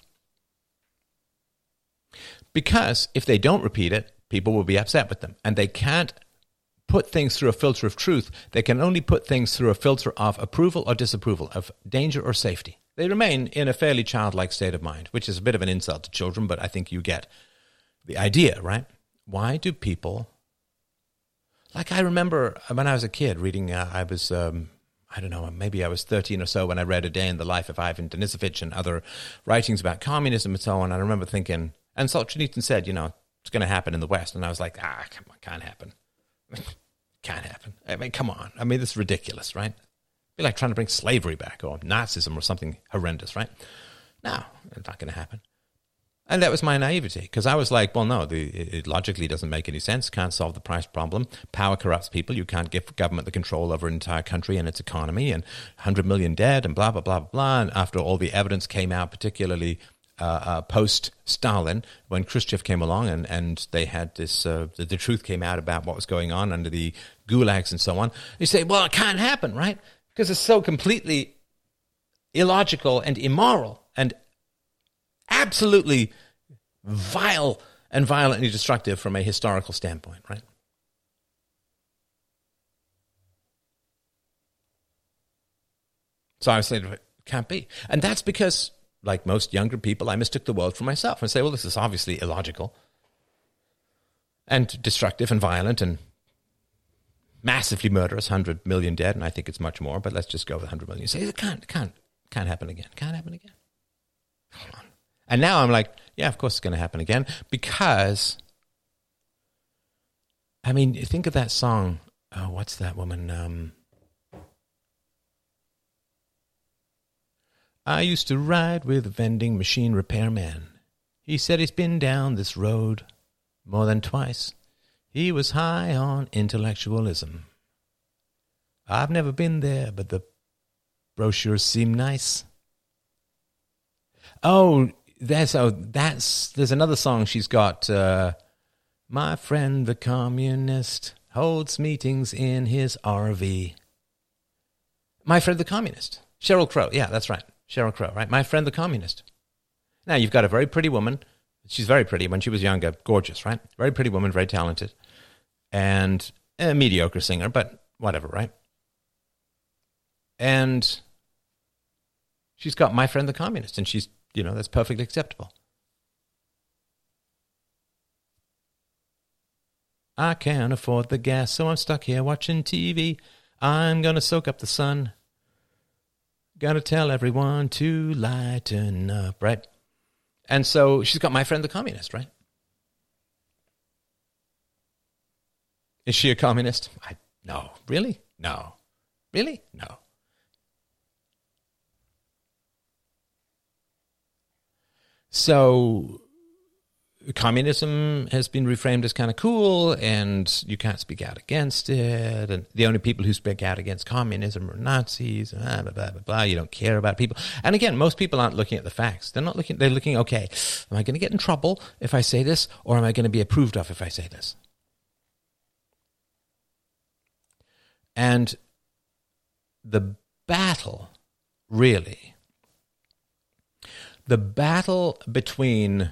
Because if they don't repeat it, people will be upset with them. And they can't put things through a filter of truth. They can only put things through a filter of approval or disapproval, of danger or safety. They remain in a fairly childlike state of mind, which is a bit of an insult to children, but I think you get the idea, right? Why do people... Like I remember when I was a kid reading, I don't know, maybe I was 13 or so when I read A Day in the Life of Ivan Denisovich and other writings about communism and so on. I remember thinking, and Solzhenitsyn said, you know, it's going to happen in the West. And I was like, come on, can't happen. Can't happen. I mean, come on. I mean, this is ridiculous, right? It'd be like trying to bring slavery back or Nazism or something horrendous, right? No, it's not going to happen. And that was my naivety, because I was like, well, no, it logically doesn't make any sense. Can't solve the price problem. Power corrupts people. You can't give government the control over an entire country and its economy, and 100 million dead and blah, blah, blah, blah, blah. And after all the evidence came out, particularly post-Stalin, when Khrushchev came along and they had this, the truth came out about what was going on under the gulags and so on, you say, well, it can't happen, right? Because it's so completely illogical and immoral and absolutely vile and violently destructive from a historical standpoint, right? So I was saying, it can't be. And that's because, like most younger people, I mistook the world for myself and say, well, this is obviously illogical and destructive and violent and massively murderous, 100 million dead, and I think it's much more, but let's just go with 100 million. You say, it can't happen again. Can't happen again. Come on. And now I'm like, yeah, of course it's going to happen again, because, I mean, think of that song. Oh, what's that woman? I used to ride with a vending machine repairman. He said he's been down this road more than twice. He was high on intellectualism. I've never been there, but the brochures seem nice. Oh, there's another song she's got. My friend the communist holds meetings in his RV. My friend the communist. Sheryl Crow. Yeah, that's right. Sheryl Crow, right? My friend the communist. Now, you've got a very pretty woman. She's very pretty when she was younger. Gorgeous, right? Very pretty woman, very talented. And a mediocre singer, but whatever, right? And she's got My Friend the Communist, and she's, that's perfectly acceptable. I can't afford the gas, so I'm stuck here watching TV. I'm going to soak up the sun. Gotta tell everyone to lighten up, right? And so she's got My Friend the Communist, right? Is she a communist? No. Really? No. Really? No. So communism has been reframed as kind of cool, and you can't speak out against it, and the only people who speak out against communism are Nazis, and blah, blah, blah, blah. You don't care about people. And again, most people aren't looking at the facts. They're looking, okay, am I going to get in trouble if I say this, or am I going to be approved of if I say this? And the battle, really, the battle between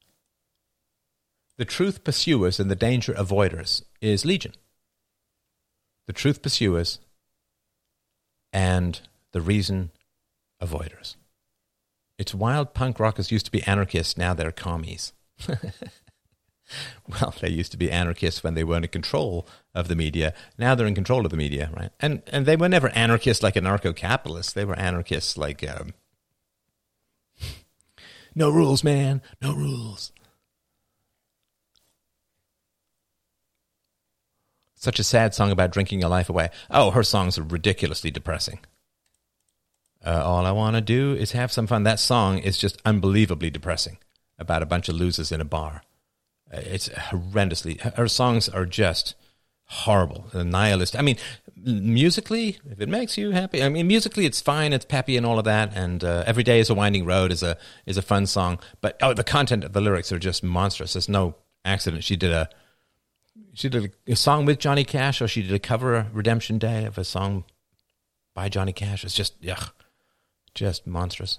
the truth pursuers and the danger avoiders is legion. The truth pursuers and the reason avoiders. It's wild punk rockers used to be anarchists, now they're commies. Well, they used to be anarchists when they weren't in control of the media. Now they're in control of the media, right? And they were never anarchists like anarcho-capitalists. They were anarchists like, no rules, man, no rules. Such a sad song about drinking your life away. Oh, her songs are ridiculously depressing. All I want to do is have some fun. That song is just unbelievably depressing, about a bunch of losers in a bar. It's horrendously... Her songs are just horrible, nihilist. I mean, musically, if it makes you happy... I mean, musically, it's fine, it's peppy and all of that, and Every Day is a Winding Road is a fun song. But, the content of the lyrics are just monstrous. There's no accident. She did a song with Johnny Cash, or she did a cover Redemption Day of a song by Johnny Cash. It's just, just monstrous.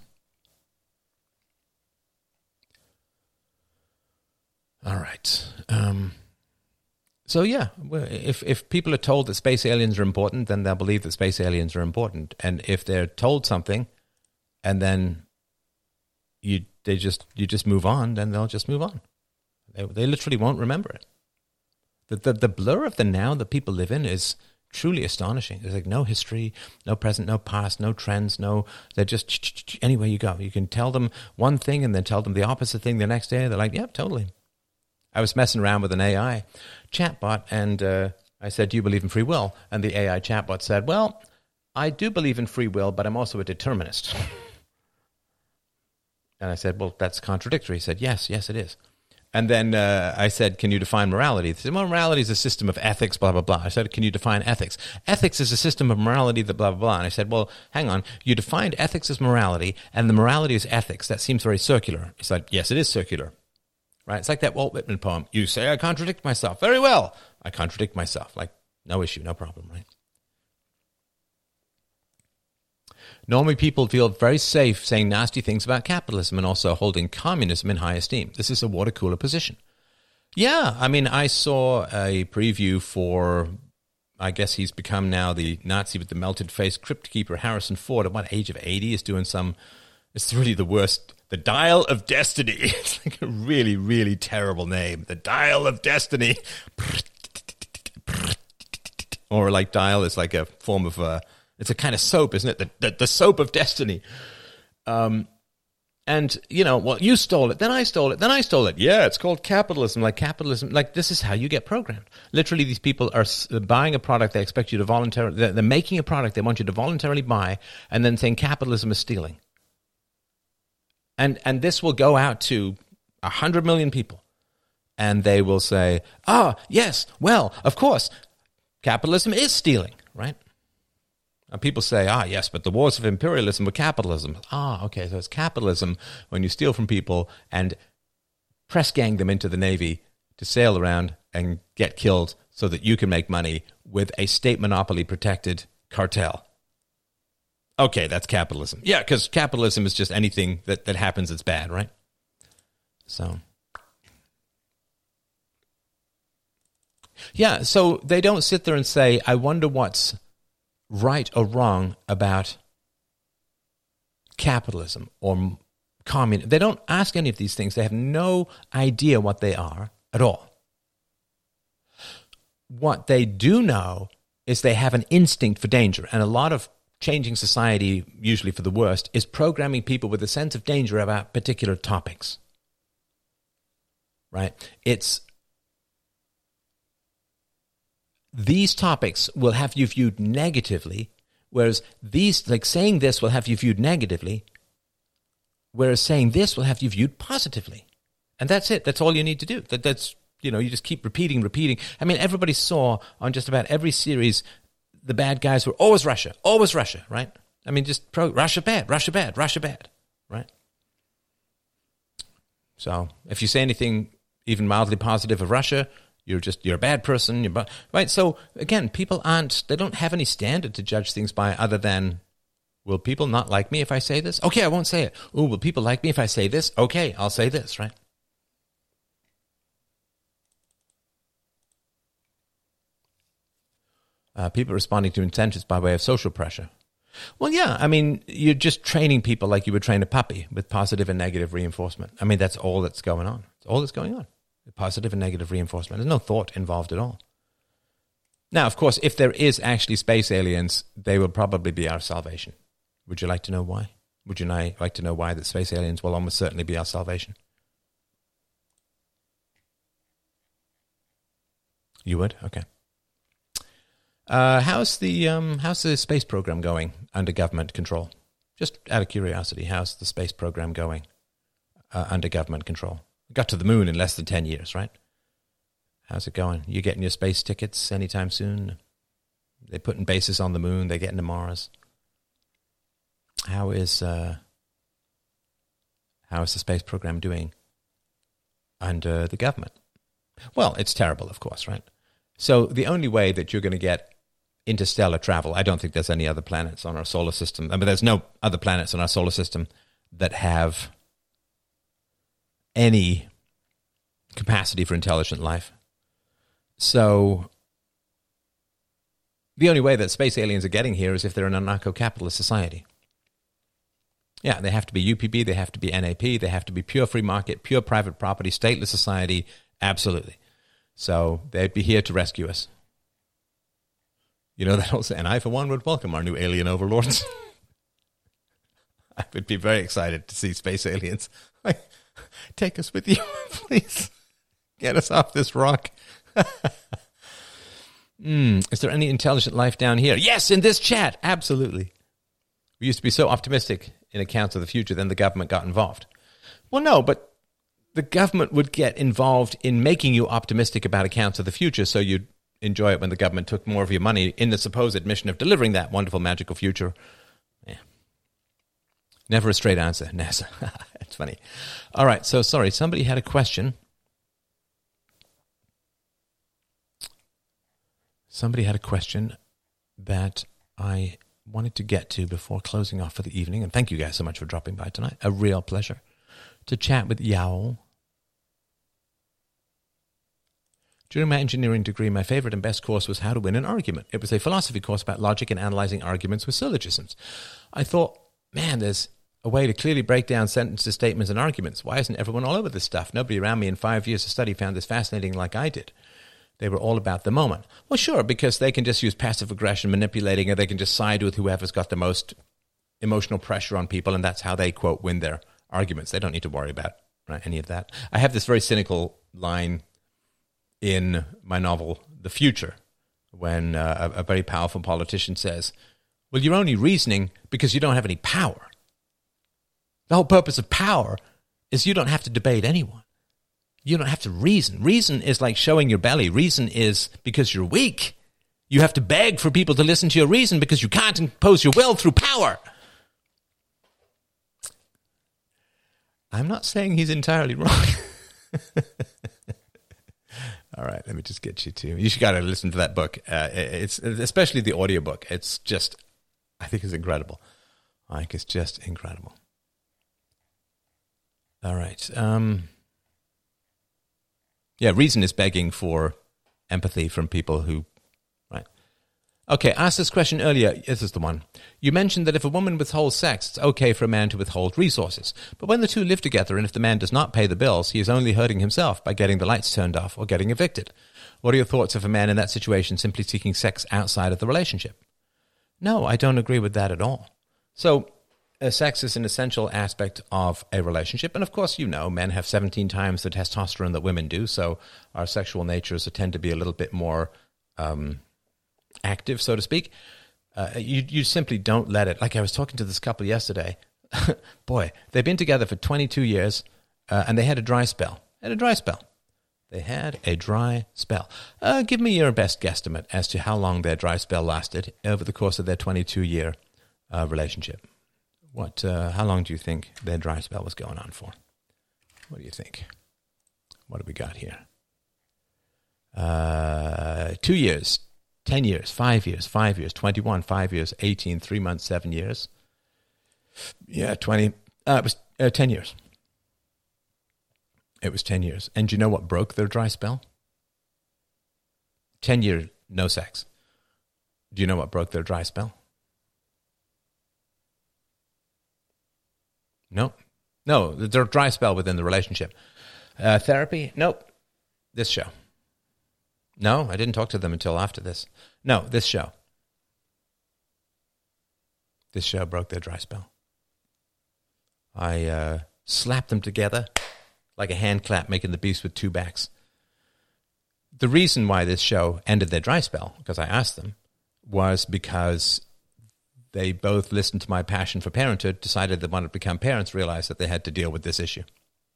All right. So yeah, if people are told that space aliens are important, then they'll believe that space aliens are important. And if they're told something, and then you just move on, then they'll just move on. They literally won't remember it. The blur of the now that people live in is truly astonishing. There's like no history, no present, no past, no trends, they're just anywhere you go. You can tell them one thing and then tell them the opposite thing the next day. They're like, yeah, totally. I was messing around with an AI chatbot, and I said, do you believe in free will? And the AI chatbot said, well, I do believe in free will, but I'm also a determinist. And I said, well, that's contradictory. He said, yes, it is. And then I said, can you define morality? He said, well, morality is a system of ethics, blah, blah, blah. I said, can you define ethics? Ethics is a system of morality, blah, blah, blah. And I said, well, hang on. You defined ethics as morality, and the morality is ethics. That seems very circular. He said, yes, it is circular. Right? It's like that Walt Whitman poem. You say I contradict myself. Very well. I contradict myself. Like, no issue, no problem, right? Normally, people feel very safe saying nasty things about capitalism and also holding communism in high esteem. This is a water cooler position. Yeah, I mean, I saw a preview for, I guess he's become now the Nazi with the melted face, Crypt Keeper Harrison Ford, at what age of 80, is doing some, it's really the worst, The Dial of Destiny. It's like a really, really terrible name. The Dial of Destiny. Or like dial is like a form of it's a kind of soap, isn't it? The soap of destiny. And, you know, well, you stole it, then I stole it, then I stole it. Yeah, it's called capitalism. Like this is how you get programmed. Literally, these people are buying a product they expect you to voluntarily, they're making a product they want you to voluntarily buy, and then saying capitalism is stealing. And this will go out to 100 million people. And they will say, yes, well, of course, capitalism is stealing, right? And people say, yes, but the wars of imperialism were capitalism. Okay, so it's capitalism when you steal from people and press gang them into the Navy to sail around and get killed so that you can make money with a state monopoly protected cartel. Okay, that's capitalism. Yeah, because capitalism is just anything that happens that's bad, right? So, yeah, so they don't sit there and say, I wonder what's right or wrong about capitalism or communism. They don't ask any of these things. They have no idea what they are at all. What they do know is they have an instinct for danger, and a lot of changing society, usually for the worst, is programming people with a sense of danger about particular topics. Right? These topics will have you viewed negatively, whereas these, like saying this will have you viewed negatively, whereas saying this will have you viewed positively. And that's it. That's all you need to do. That's, you know, you just keep repeating. I mean, everybody saw on just about every series, the bad guys were always Russia, right? I mean, just Russia bad, right? So if you say anything even mildly positive of Russia, you're a bad person. Right. So again, they don't have any standard to judge things by other than, will people not like me if I say this? Okay, I won't say it. Oh, will people like me if I say this? Okay, I'll say this, right? People responding to incentives by way of social pressure. Well, yeah, I mean, you're just training people like you would train a puppy with positive and negative reinforcement. I mean, that's all that's going on. It's all that's going on. Positive and negative reinforcement. There's no thought involved at all. Now, of course, if there is actually space aliens, they will probably be our salvation. Would you like to know why? Would you like to know why that space aliens will almost certainly be our salvation? You would? Okay. How's the space program going under government control? Just out of curiosity, how's the space program going under government control? Got to the moon in less than 10 years, right? How's it going? You getting your space tickets anytime soon? They're putting bases on the moon. They're getting to Mars. How is the space program doing under the government? Well, it's terrible, of course, right? So the only way that you're going to get interstellar travel, I don't think there's any other planets on our solar system. I mean, there's no other planets on our solar system that have any capacity for intelligent life. So the only way that space aliens are getting here is if they're in an anarcho-capitalist society. Yeah, they have to be UPB, they have to be NAP, they have to be pure free market, pure private property, stateless society, absolutely. So they'd be here to rescue us. You know that whole saying, and I, for one, would welcome our new alien overlords. I would be very excited to see space aliens. Take us with you, please. Get us off this rock. Is there any intelligent life down here? Yes, in this chat. Absolutely. We used to be so optimistic in accounts of the future, then the government got involved. Well, no, but the government would get involved in making you optimistic about accounts of the future, so you'd enjoy it when the government took more of your money in the supposed mission of delivering that wonderful, magical future. Yeah. Never a straight answer, NASA. It's funny. All right, so sorry, somebody had a question. Somebody had a question that I wanted to get to before closing off for the evening. And thank you guys so much for dropping by tonight. A real pleasure to chat with Yowl. During my engineering degree, my favorite and best course was How to Win an Argument. It was a philosophy course about logic and analyzing arguments with syllogisms. I thought, man, there's a way to clearly break down sentences, statements, and arguments. Why isn't everyone all over this stuff? Nobody around me in 5 years of study found this fascinating like I did. They were all about the moment. Well, sure, because they can just use passive aggression, manipulating, or they can just side with whoever's got the most emotional pressure on people, and that's how they, quote, win their arguments. They don't need to worry about any of that. I have this very cynical line in my novel, The Future, when a very powerful politician says, well, you're only reasoning because you don't have any power. The whole purpose of power is you don't have to debate anyone. You don't have to reason. Reason is like showing your belly. Reason is because you're weak. You have to beg for people to listen to your reason because you can't impose your will through power. I'm not saying he's entirely wrong. All right, let me just get you to... You should got to listen to that book. It's especially the audiobook. It's just... I think it's incredible. I think it's just incredible. All right. Yeah, reason is begging for empathy from people who... Right. Okay, I asked this question earlier. This is the one. You mentioned that if a woman withholds sex, it's okay for a man to withhold resources. But when the two live together and if the man does not pay the bills, he is only hurting himself by getting the lights turned off or getting evicted. What are your thoughts of a man in that situation simply seeking sex outside of the relationship? No, I don't agree with that at all. So... sex is an essential aspect of a relationship. And of course, you know, men have 17 times the testosterone that women do. So our sexual natures tend to be a little bit more active, so to speak. You simply don't let it. Like I was talking to this couple yesterday. Boy, they've been together for 22 years and they had a dry spell. They had a dry spell. Give me your best guesstimate as to how long their dry spell lasted over the course of their 22-year relationship. How long do you think their dry spell was going on for? What do you think? What have we got here? 2 years, 10 years, 5 years, 5 years, 21, 5 years, 18, 3 months, 7 years. Yeah, 20. It was 10 years. It was 10 years. And do you know what broke their dry spell? 10 years, no sex. Do you know what broke their dry spell? No, their dry spell within the relationship. Therapy? Nope. This show. No, I didn't talk to them until after this. No, this show. This show broke their dry spell. I slapped them together like a hand clap, making the beast with two backs. The reason why this show ended their dry spell, because I asked them, was because... they both listened to my passion for parenthood, decided they wanted to become parents, realized that they had to deal with this issue.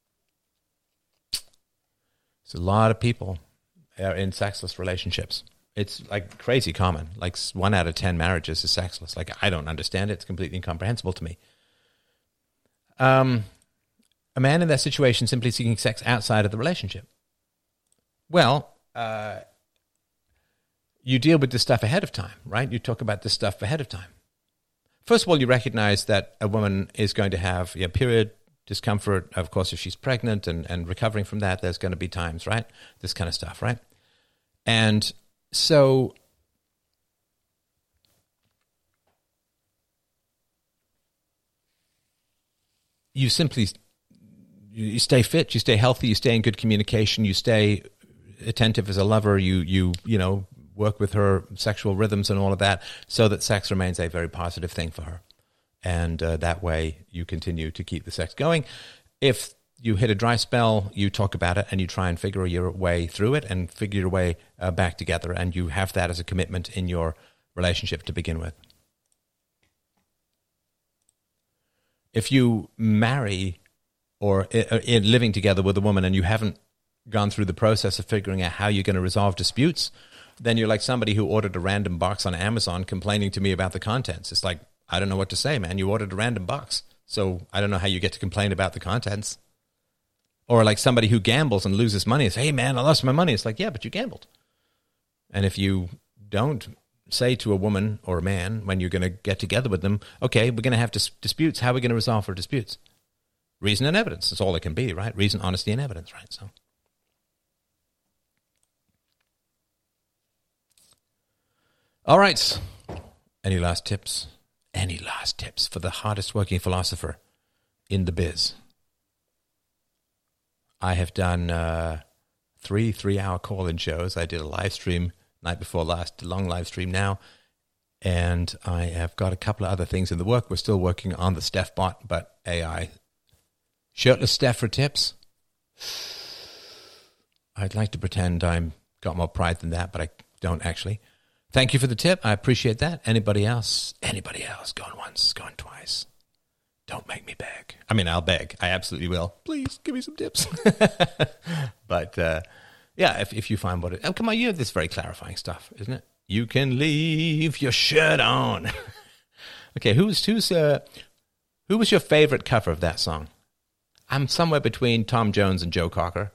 It's a lot of people are in sexless relationships. It's like crazy common. Like 1 out of 10 marriages is sexless. Like I don't understand it. It's completely incomprehensible to me. A man in that situation simply seeking sex outside of the relationship. Well, you deal with this stuff ahead of time, right? You talk about this stuff ahead of time. First of all, you recognize that a woman is going to have period discomfort. Of course, if she's pregnant and recovering from that, there's going to be times, right? This kind of stuff, right? And so you simply, you stay fit, you stay healthy, you stay in good communication, you stay attentive as a lover, you know, work with her sexual rhythms and all of that so that sex remains a very positive thing for her. And that way you continue to keep the sex going. If you hit a dry spell, you talk about it, and you try and figure your way through it and figure your way back together, and you have that as a commitment in your relationship to begin with. If you marry or in living together with a woman and you haven't gone through the process of figuring out how you're going to resolve disputes, then you're like somebody who ordered a random box on Amazon complaining to me about the contents. It's like, I don't know what to say, man. You ordered a random box, so I don't know how you get to complain about the contents. Or like somebody who gambles and loses money and says, hey, man, I lost my money. It's like, yeah, but you gambled. And if you don't say to a woman or a man when you're going to get together with them, okay, we're going to have disputes. How are we going to resolve our disputes? Reason and evidence. That's all it can be, right? Reason, honesty, and evidence, right? So, all right. Any last tips? Any last tips for the hardest working philosopher in the biz? I have done 3-hour call-in shows. I did a live stream night before last, a long live stream now, and I have got a couple of other things in the work. We're still working on the Steph bot, but AI. Shirtless Steph for tips? I'd like to pretend I'm got more pride than that, but I don't actually. Thank you for the tip. I appreciate that. Anybody else? Anybody else? Going once, going twice. Don't make me beg. I mean, I'll beg. I absolutely will. Please give me some tips. But yeah, if you find what it... Oh, come on, you have this very clarifying stuff, isn't it? You can leave your shirt on. Okay, who was your favorite cover of that song? I'm somewhere between Tom Jones and Joe Cocker.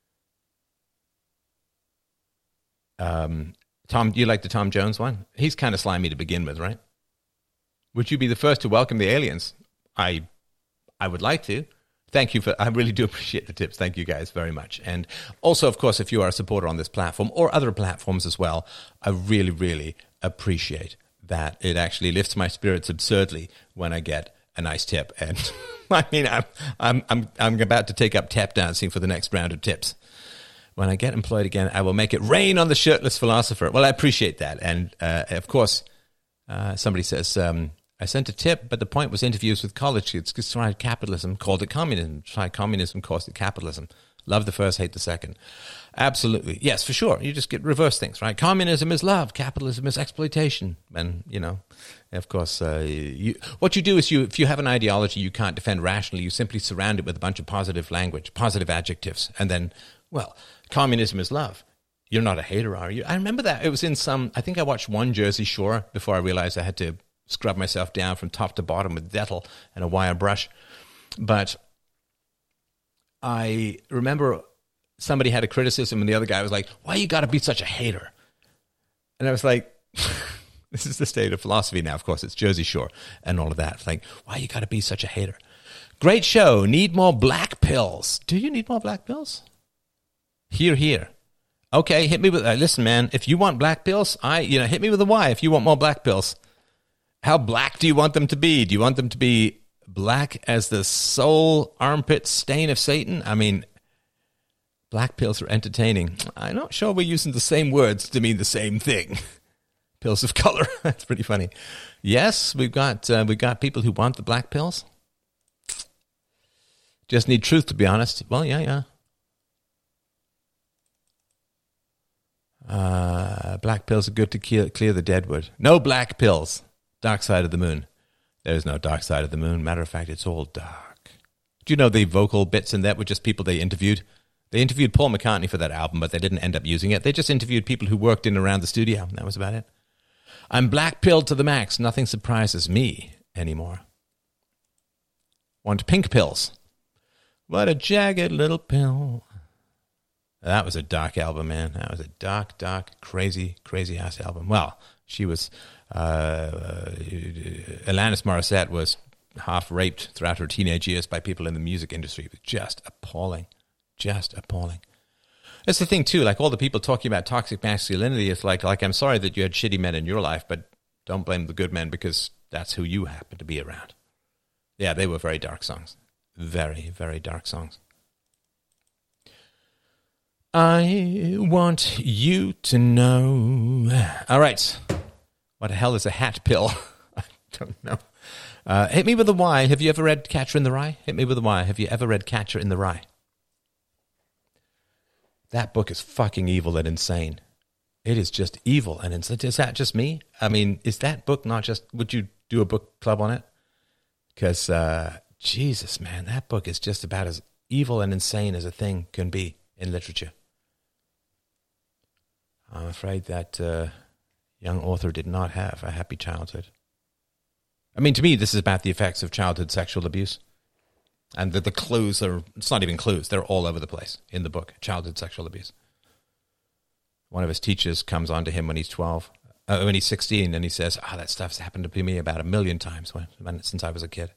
Tom, you like the Tom Jones one? He's kind of slimy to begin with, right? Would you be the first to welcome the aliens? I would like to. Thank you I really do appreciate the tips. Thank you guys very much. And also, of course, if you are a supporter on this platform or other platforms as well, I really, really appreciate that. It actually lifts my spirits absurdly when I get a nice tip. And I mean, I'm about to take up tap dancing for the next round of tips. When I get employed again, I will make it rain on the shirtless philosopher. Well, I appreciate that. And of course, somebody says, I sent a tip, but the point was interviews with college kids. Tried capitalism, called it communism. Tried communism, called it capitalism. Love the first, hate the second. Absolutely. Yes, for sure. You just get reverse things, right? Communism is love. Capitalism is exploitation. And, you know, of course, what you do is if you have an ideology you can't defend rationally, you simply surround it with a bunch of positive language, positive adjectives. And then, well, communism is love. You're not a hater, are you? I remember that. It was in I think I watched one Jersey Shore before I realized I had to scrub myself down from top to bottom with Dettol and a wire brush. But I remember somebody had a criticism and the other guy was like, why you got to be such a hater? And I was like, this is the state of philosophy now. Of course, it's Jersey Shore and all of that. It's like, why you got to be such a hater? Great show. Need more black pills. Do you need more black pills? Here. Okay, hit me with listen, man, if you want black pills, hit me with a Y if you want more black pills. How black do you want them to be? Do you want them to be black as the soul armpit stain of Satan? I mean, black pills are entertaining. I'm not sure we're using the same words to mean the same thing. Pills of color. That's pretty funny. Yes, we've got people who want the black pills. Just need truth, to be honest. Well, yeah. Black pills are good to clear the deadwood. No black pills. Dark side of the moon. There's no dark side of the moon. Matter of fact, it's all dark. Do you know the vocal bits in that were just people they interviewed? They interviewed Paul McCartney for that album, but they didn't end up using it. They just interviewed people who worked in and around the studio. That was about it. I'm black pilled to the max. Nothing surprises me anymore. Want pink pills? What a jagged little pill. That was a dark album, man. That was a dark, crazy ass album. Well, she was... Alanis Morissette was half raped throughout her teenage years by people in the music industry. It was just appalling. That's the thing too, like all the people talking about toxic masculinity, it's like I'm sorry that you had shitty men in your life, but don't blame the good men because that's who you happen to be around. Yeah, they were very dark songs. Very, very dark songs. I want you to know. All right. What the hell is a hat pill? Don't know. Hit me with a Y. Have you ever read Catcher in the Rye? Hit me with a Y. Have you ever read Catcher in the Rye? That book is fucking evil and insane. It is just evil and insane. Is that just me? I mean, is that book not just... Would you do a book club on it? Because, Jesus, man, that book is just about as evil and insane as a thing can be in literature. I'm afraid that young author did not have a happy childhood. I mean, to me, this is about the effects of childhood sexual abuse. And the clues are, it's not even clues, they're all over the place in the book, childhood sexual abuse. One of his teachers comes on to him when he's 16, and he says, that stuff's happened to me about 1 million times since I was a kid.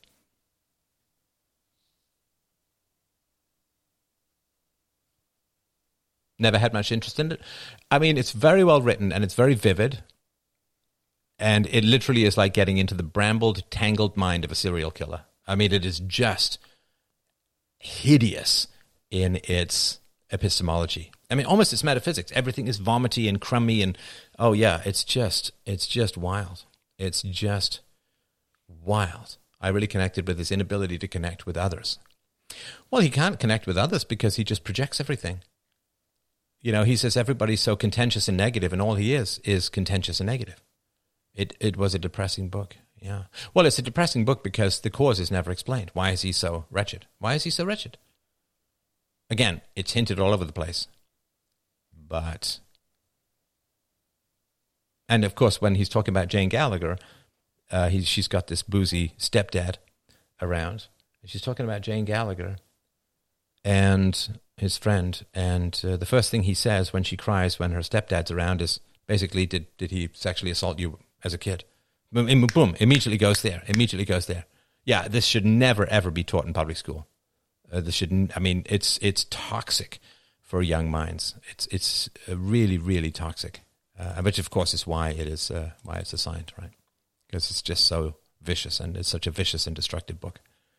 Never had much interest in it. I mean, it's very well written, and it's very vivid. And it literally is like getting into the brambled, tangled mind of a serial killer. I mean, it is just hideous in its epistemology. I mean, almost its metaphysics. Everything is vomity and crummy and, it's just wild. It's just wild. I really connected with his inability to connect with others. Well, he can't connect with others because he just projects everything. You know, he says everybody's so contentious and negative, and all he is contentious and negative. It was a depressing book, yeah. Well, it's a depressing book because the cause is never explained. Why is he so wretched? Why is he so wretched? Again, it's hinted all over the place. But, and of course, when he's talking about Jane Gallagher, she's got this boozy stepdad around. She's talking about Jane Gallagher and his friend, and the first thing he says when she cries when her stepdad's around is basically, did he sexually assault you as a kid? Boom, immediately goes there. Yeah, this should never, ever be taught in public school. It's toxic for young minds. It's really, really toxic, which of course is why it's assigned, right? Because it's just so vicious, and it's such a vicious and destructive book.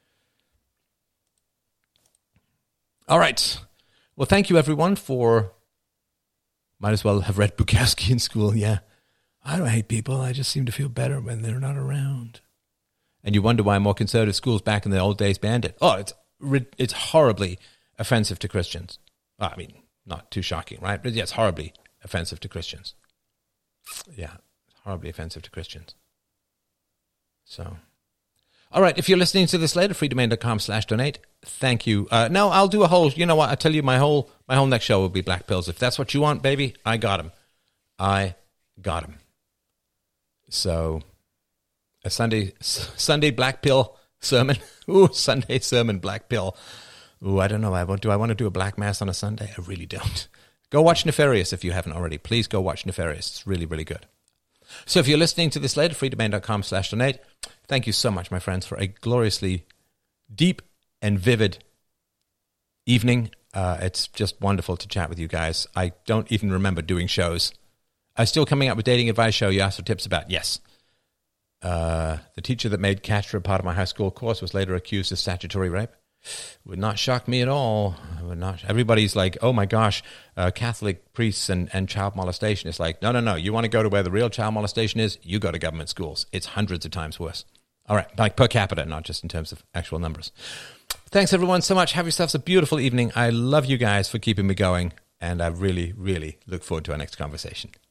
All right. Well, thank you, everyone, for... Might as well have read Bukowski in school, yeah. I don't hate people. I just seem to feel better when they're not around. And you wonder why more conservative schools back in the old days banned it. Oh, it's horribly offensive to Christians. Well, I mean, not too shocking, right? But yes, horribly offensive to Christians. Yeah, horribly offensive to Christians. So... All right, if you're listening to this later, freedomain.com/donate. Thank you. No, I'll do a whole, you know what, I tell you, my whole next show will be Black Pills. If that's what you want, baby, I got them. So, a Sunday Black Pill sermon. Ooh, Sunday sermon, Black Pill. Ooh, I don't know. Do I want to do a Black Mass on a Sunday? I really don't. Go watch Nefarious if you haven't already. Please go watch Nefarious. It's really, really good. So if you're listening to this later, freedomain.com/donate. Thank you so much, my friends, for a gloriously deep and vivid evening. It's just wonderful to chat with you guys. I don't even remember doing shows. I'm still coming up with dating advice show you asked for tips about. Yes. The teacher that made Catcher a part of my high school course was later accused of statutory rape. Would not shock me at all. Would not. Everybody's like, oh my gosh, Catholic priests and child molestation. It's like, no. You want to go to where the real child molestation is? You go to government schools. It's hundreds of times worse. All right, like per capita, not just in terms of actual numbers. Thanks, everyone, so much. Have yourselves a beautiful evening. I love you guys for keeping me going, and I really, really look forward to our next conversation.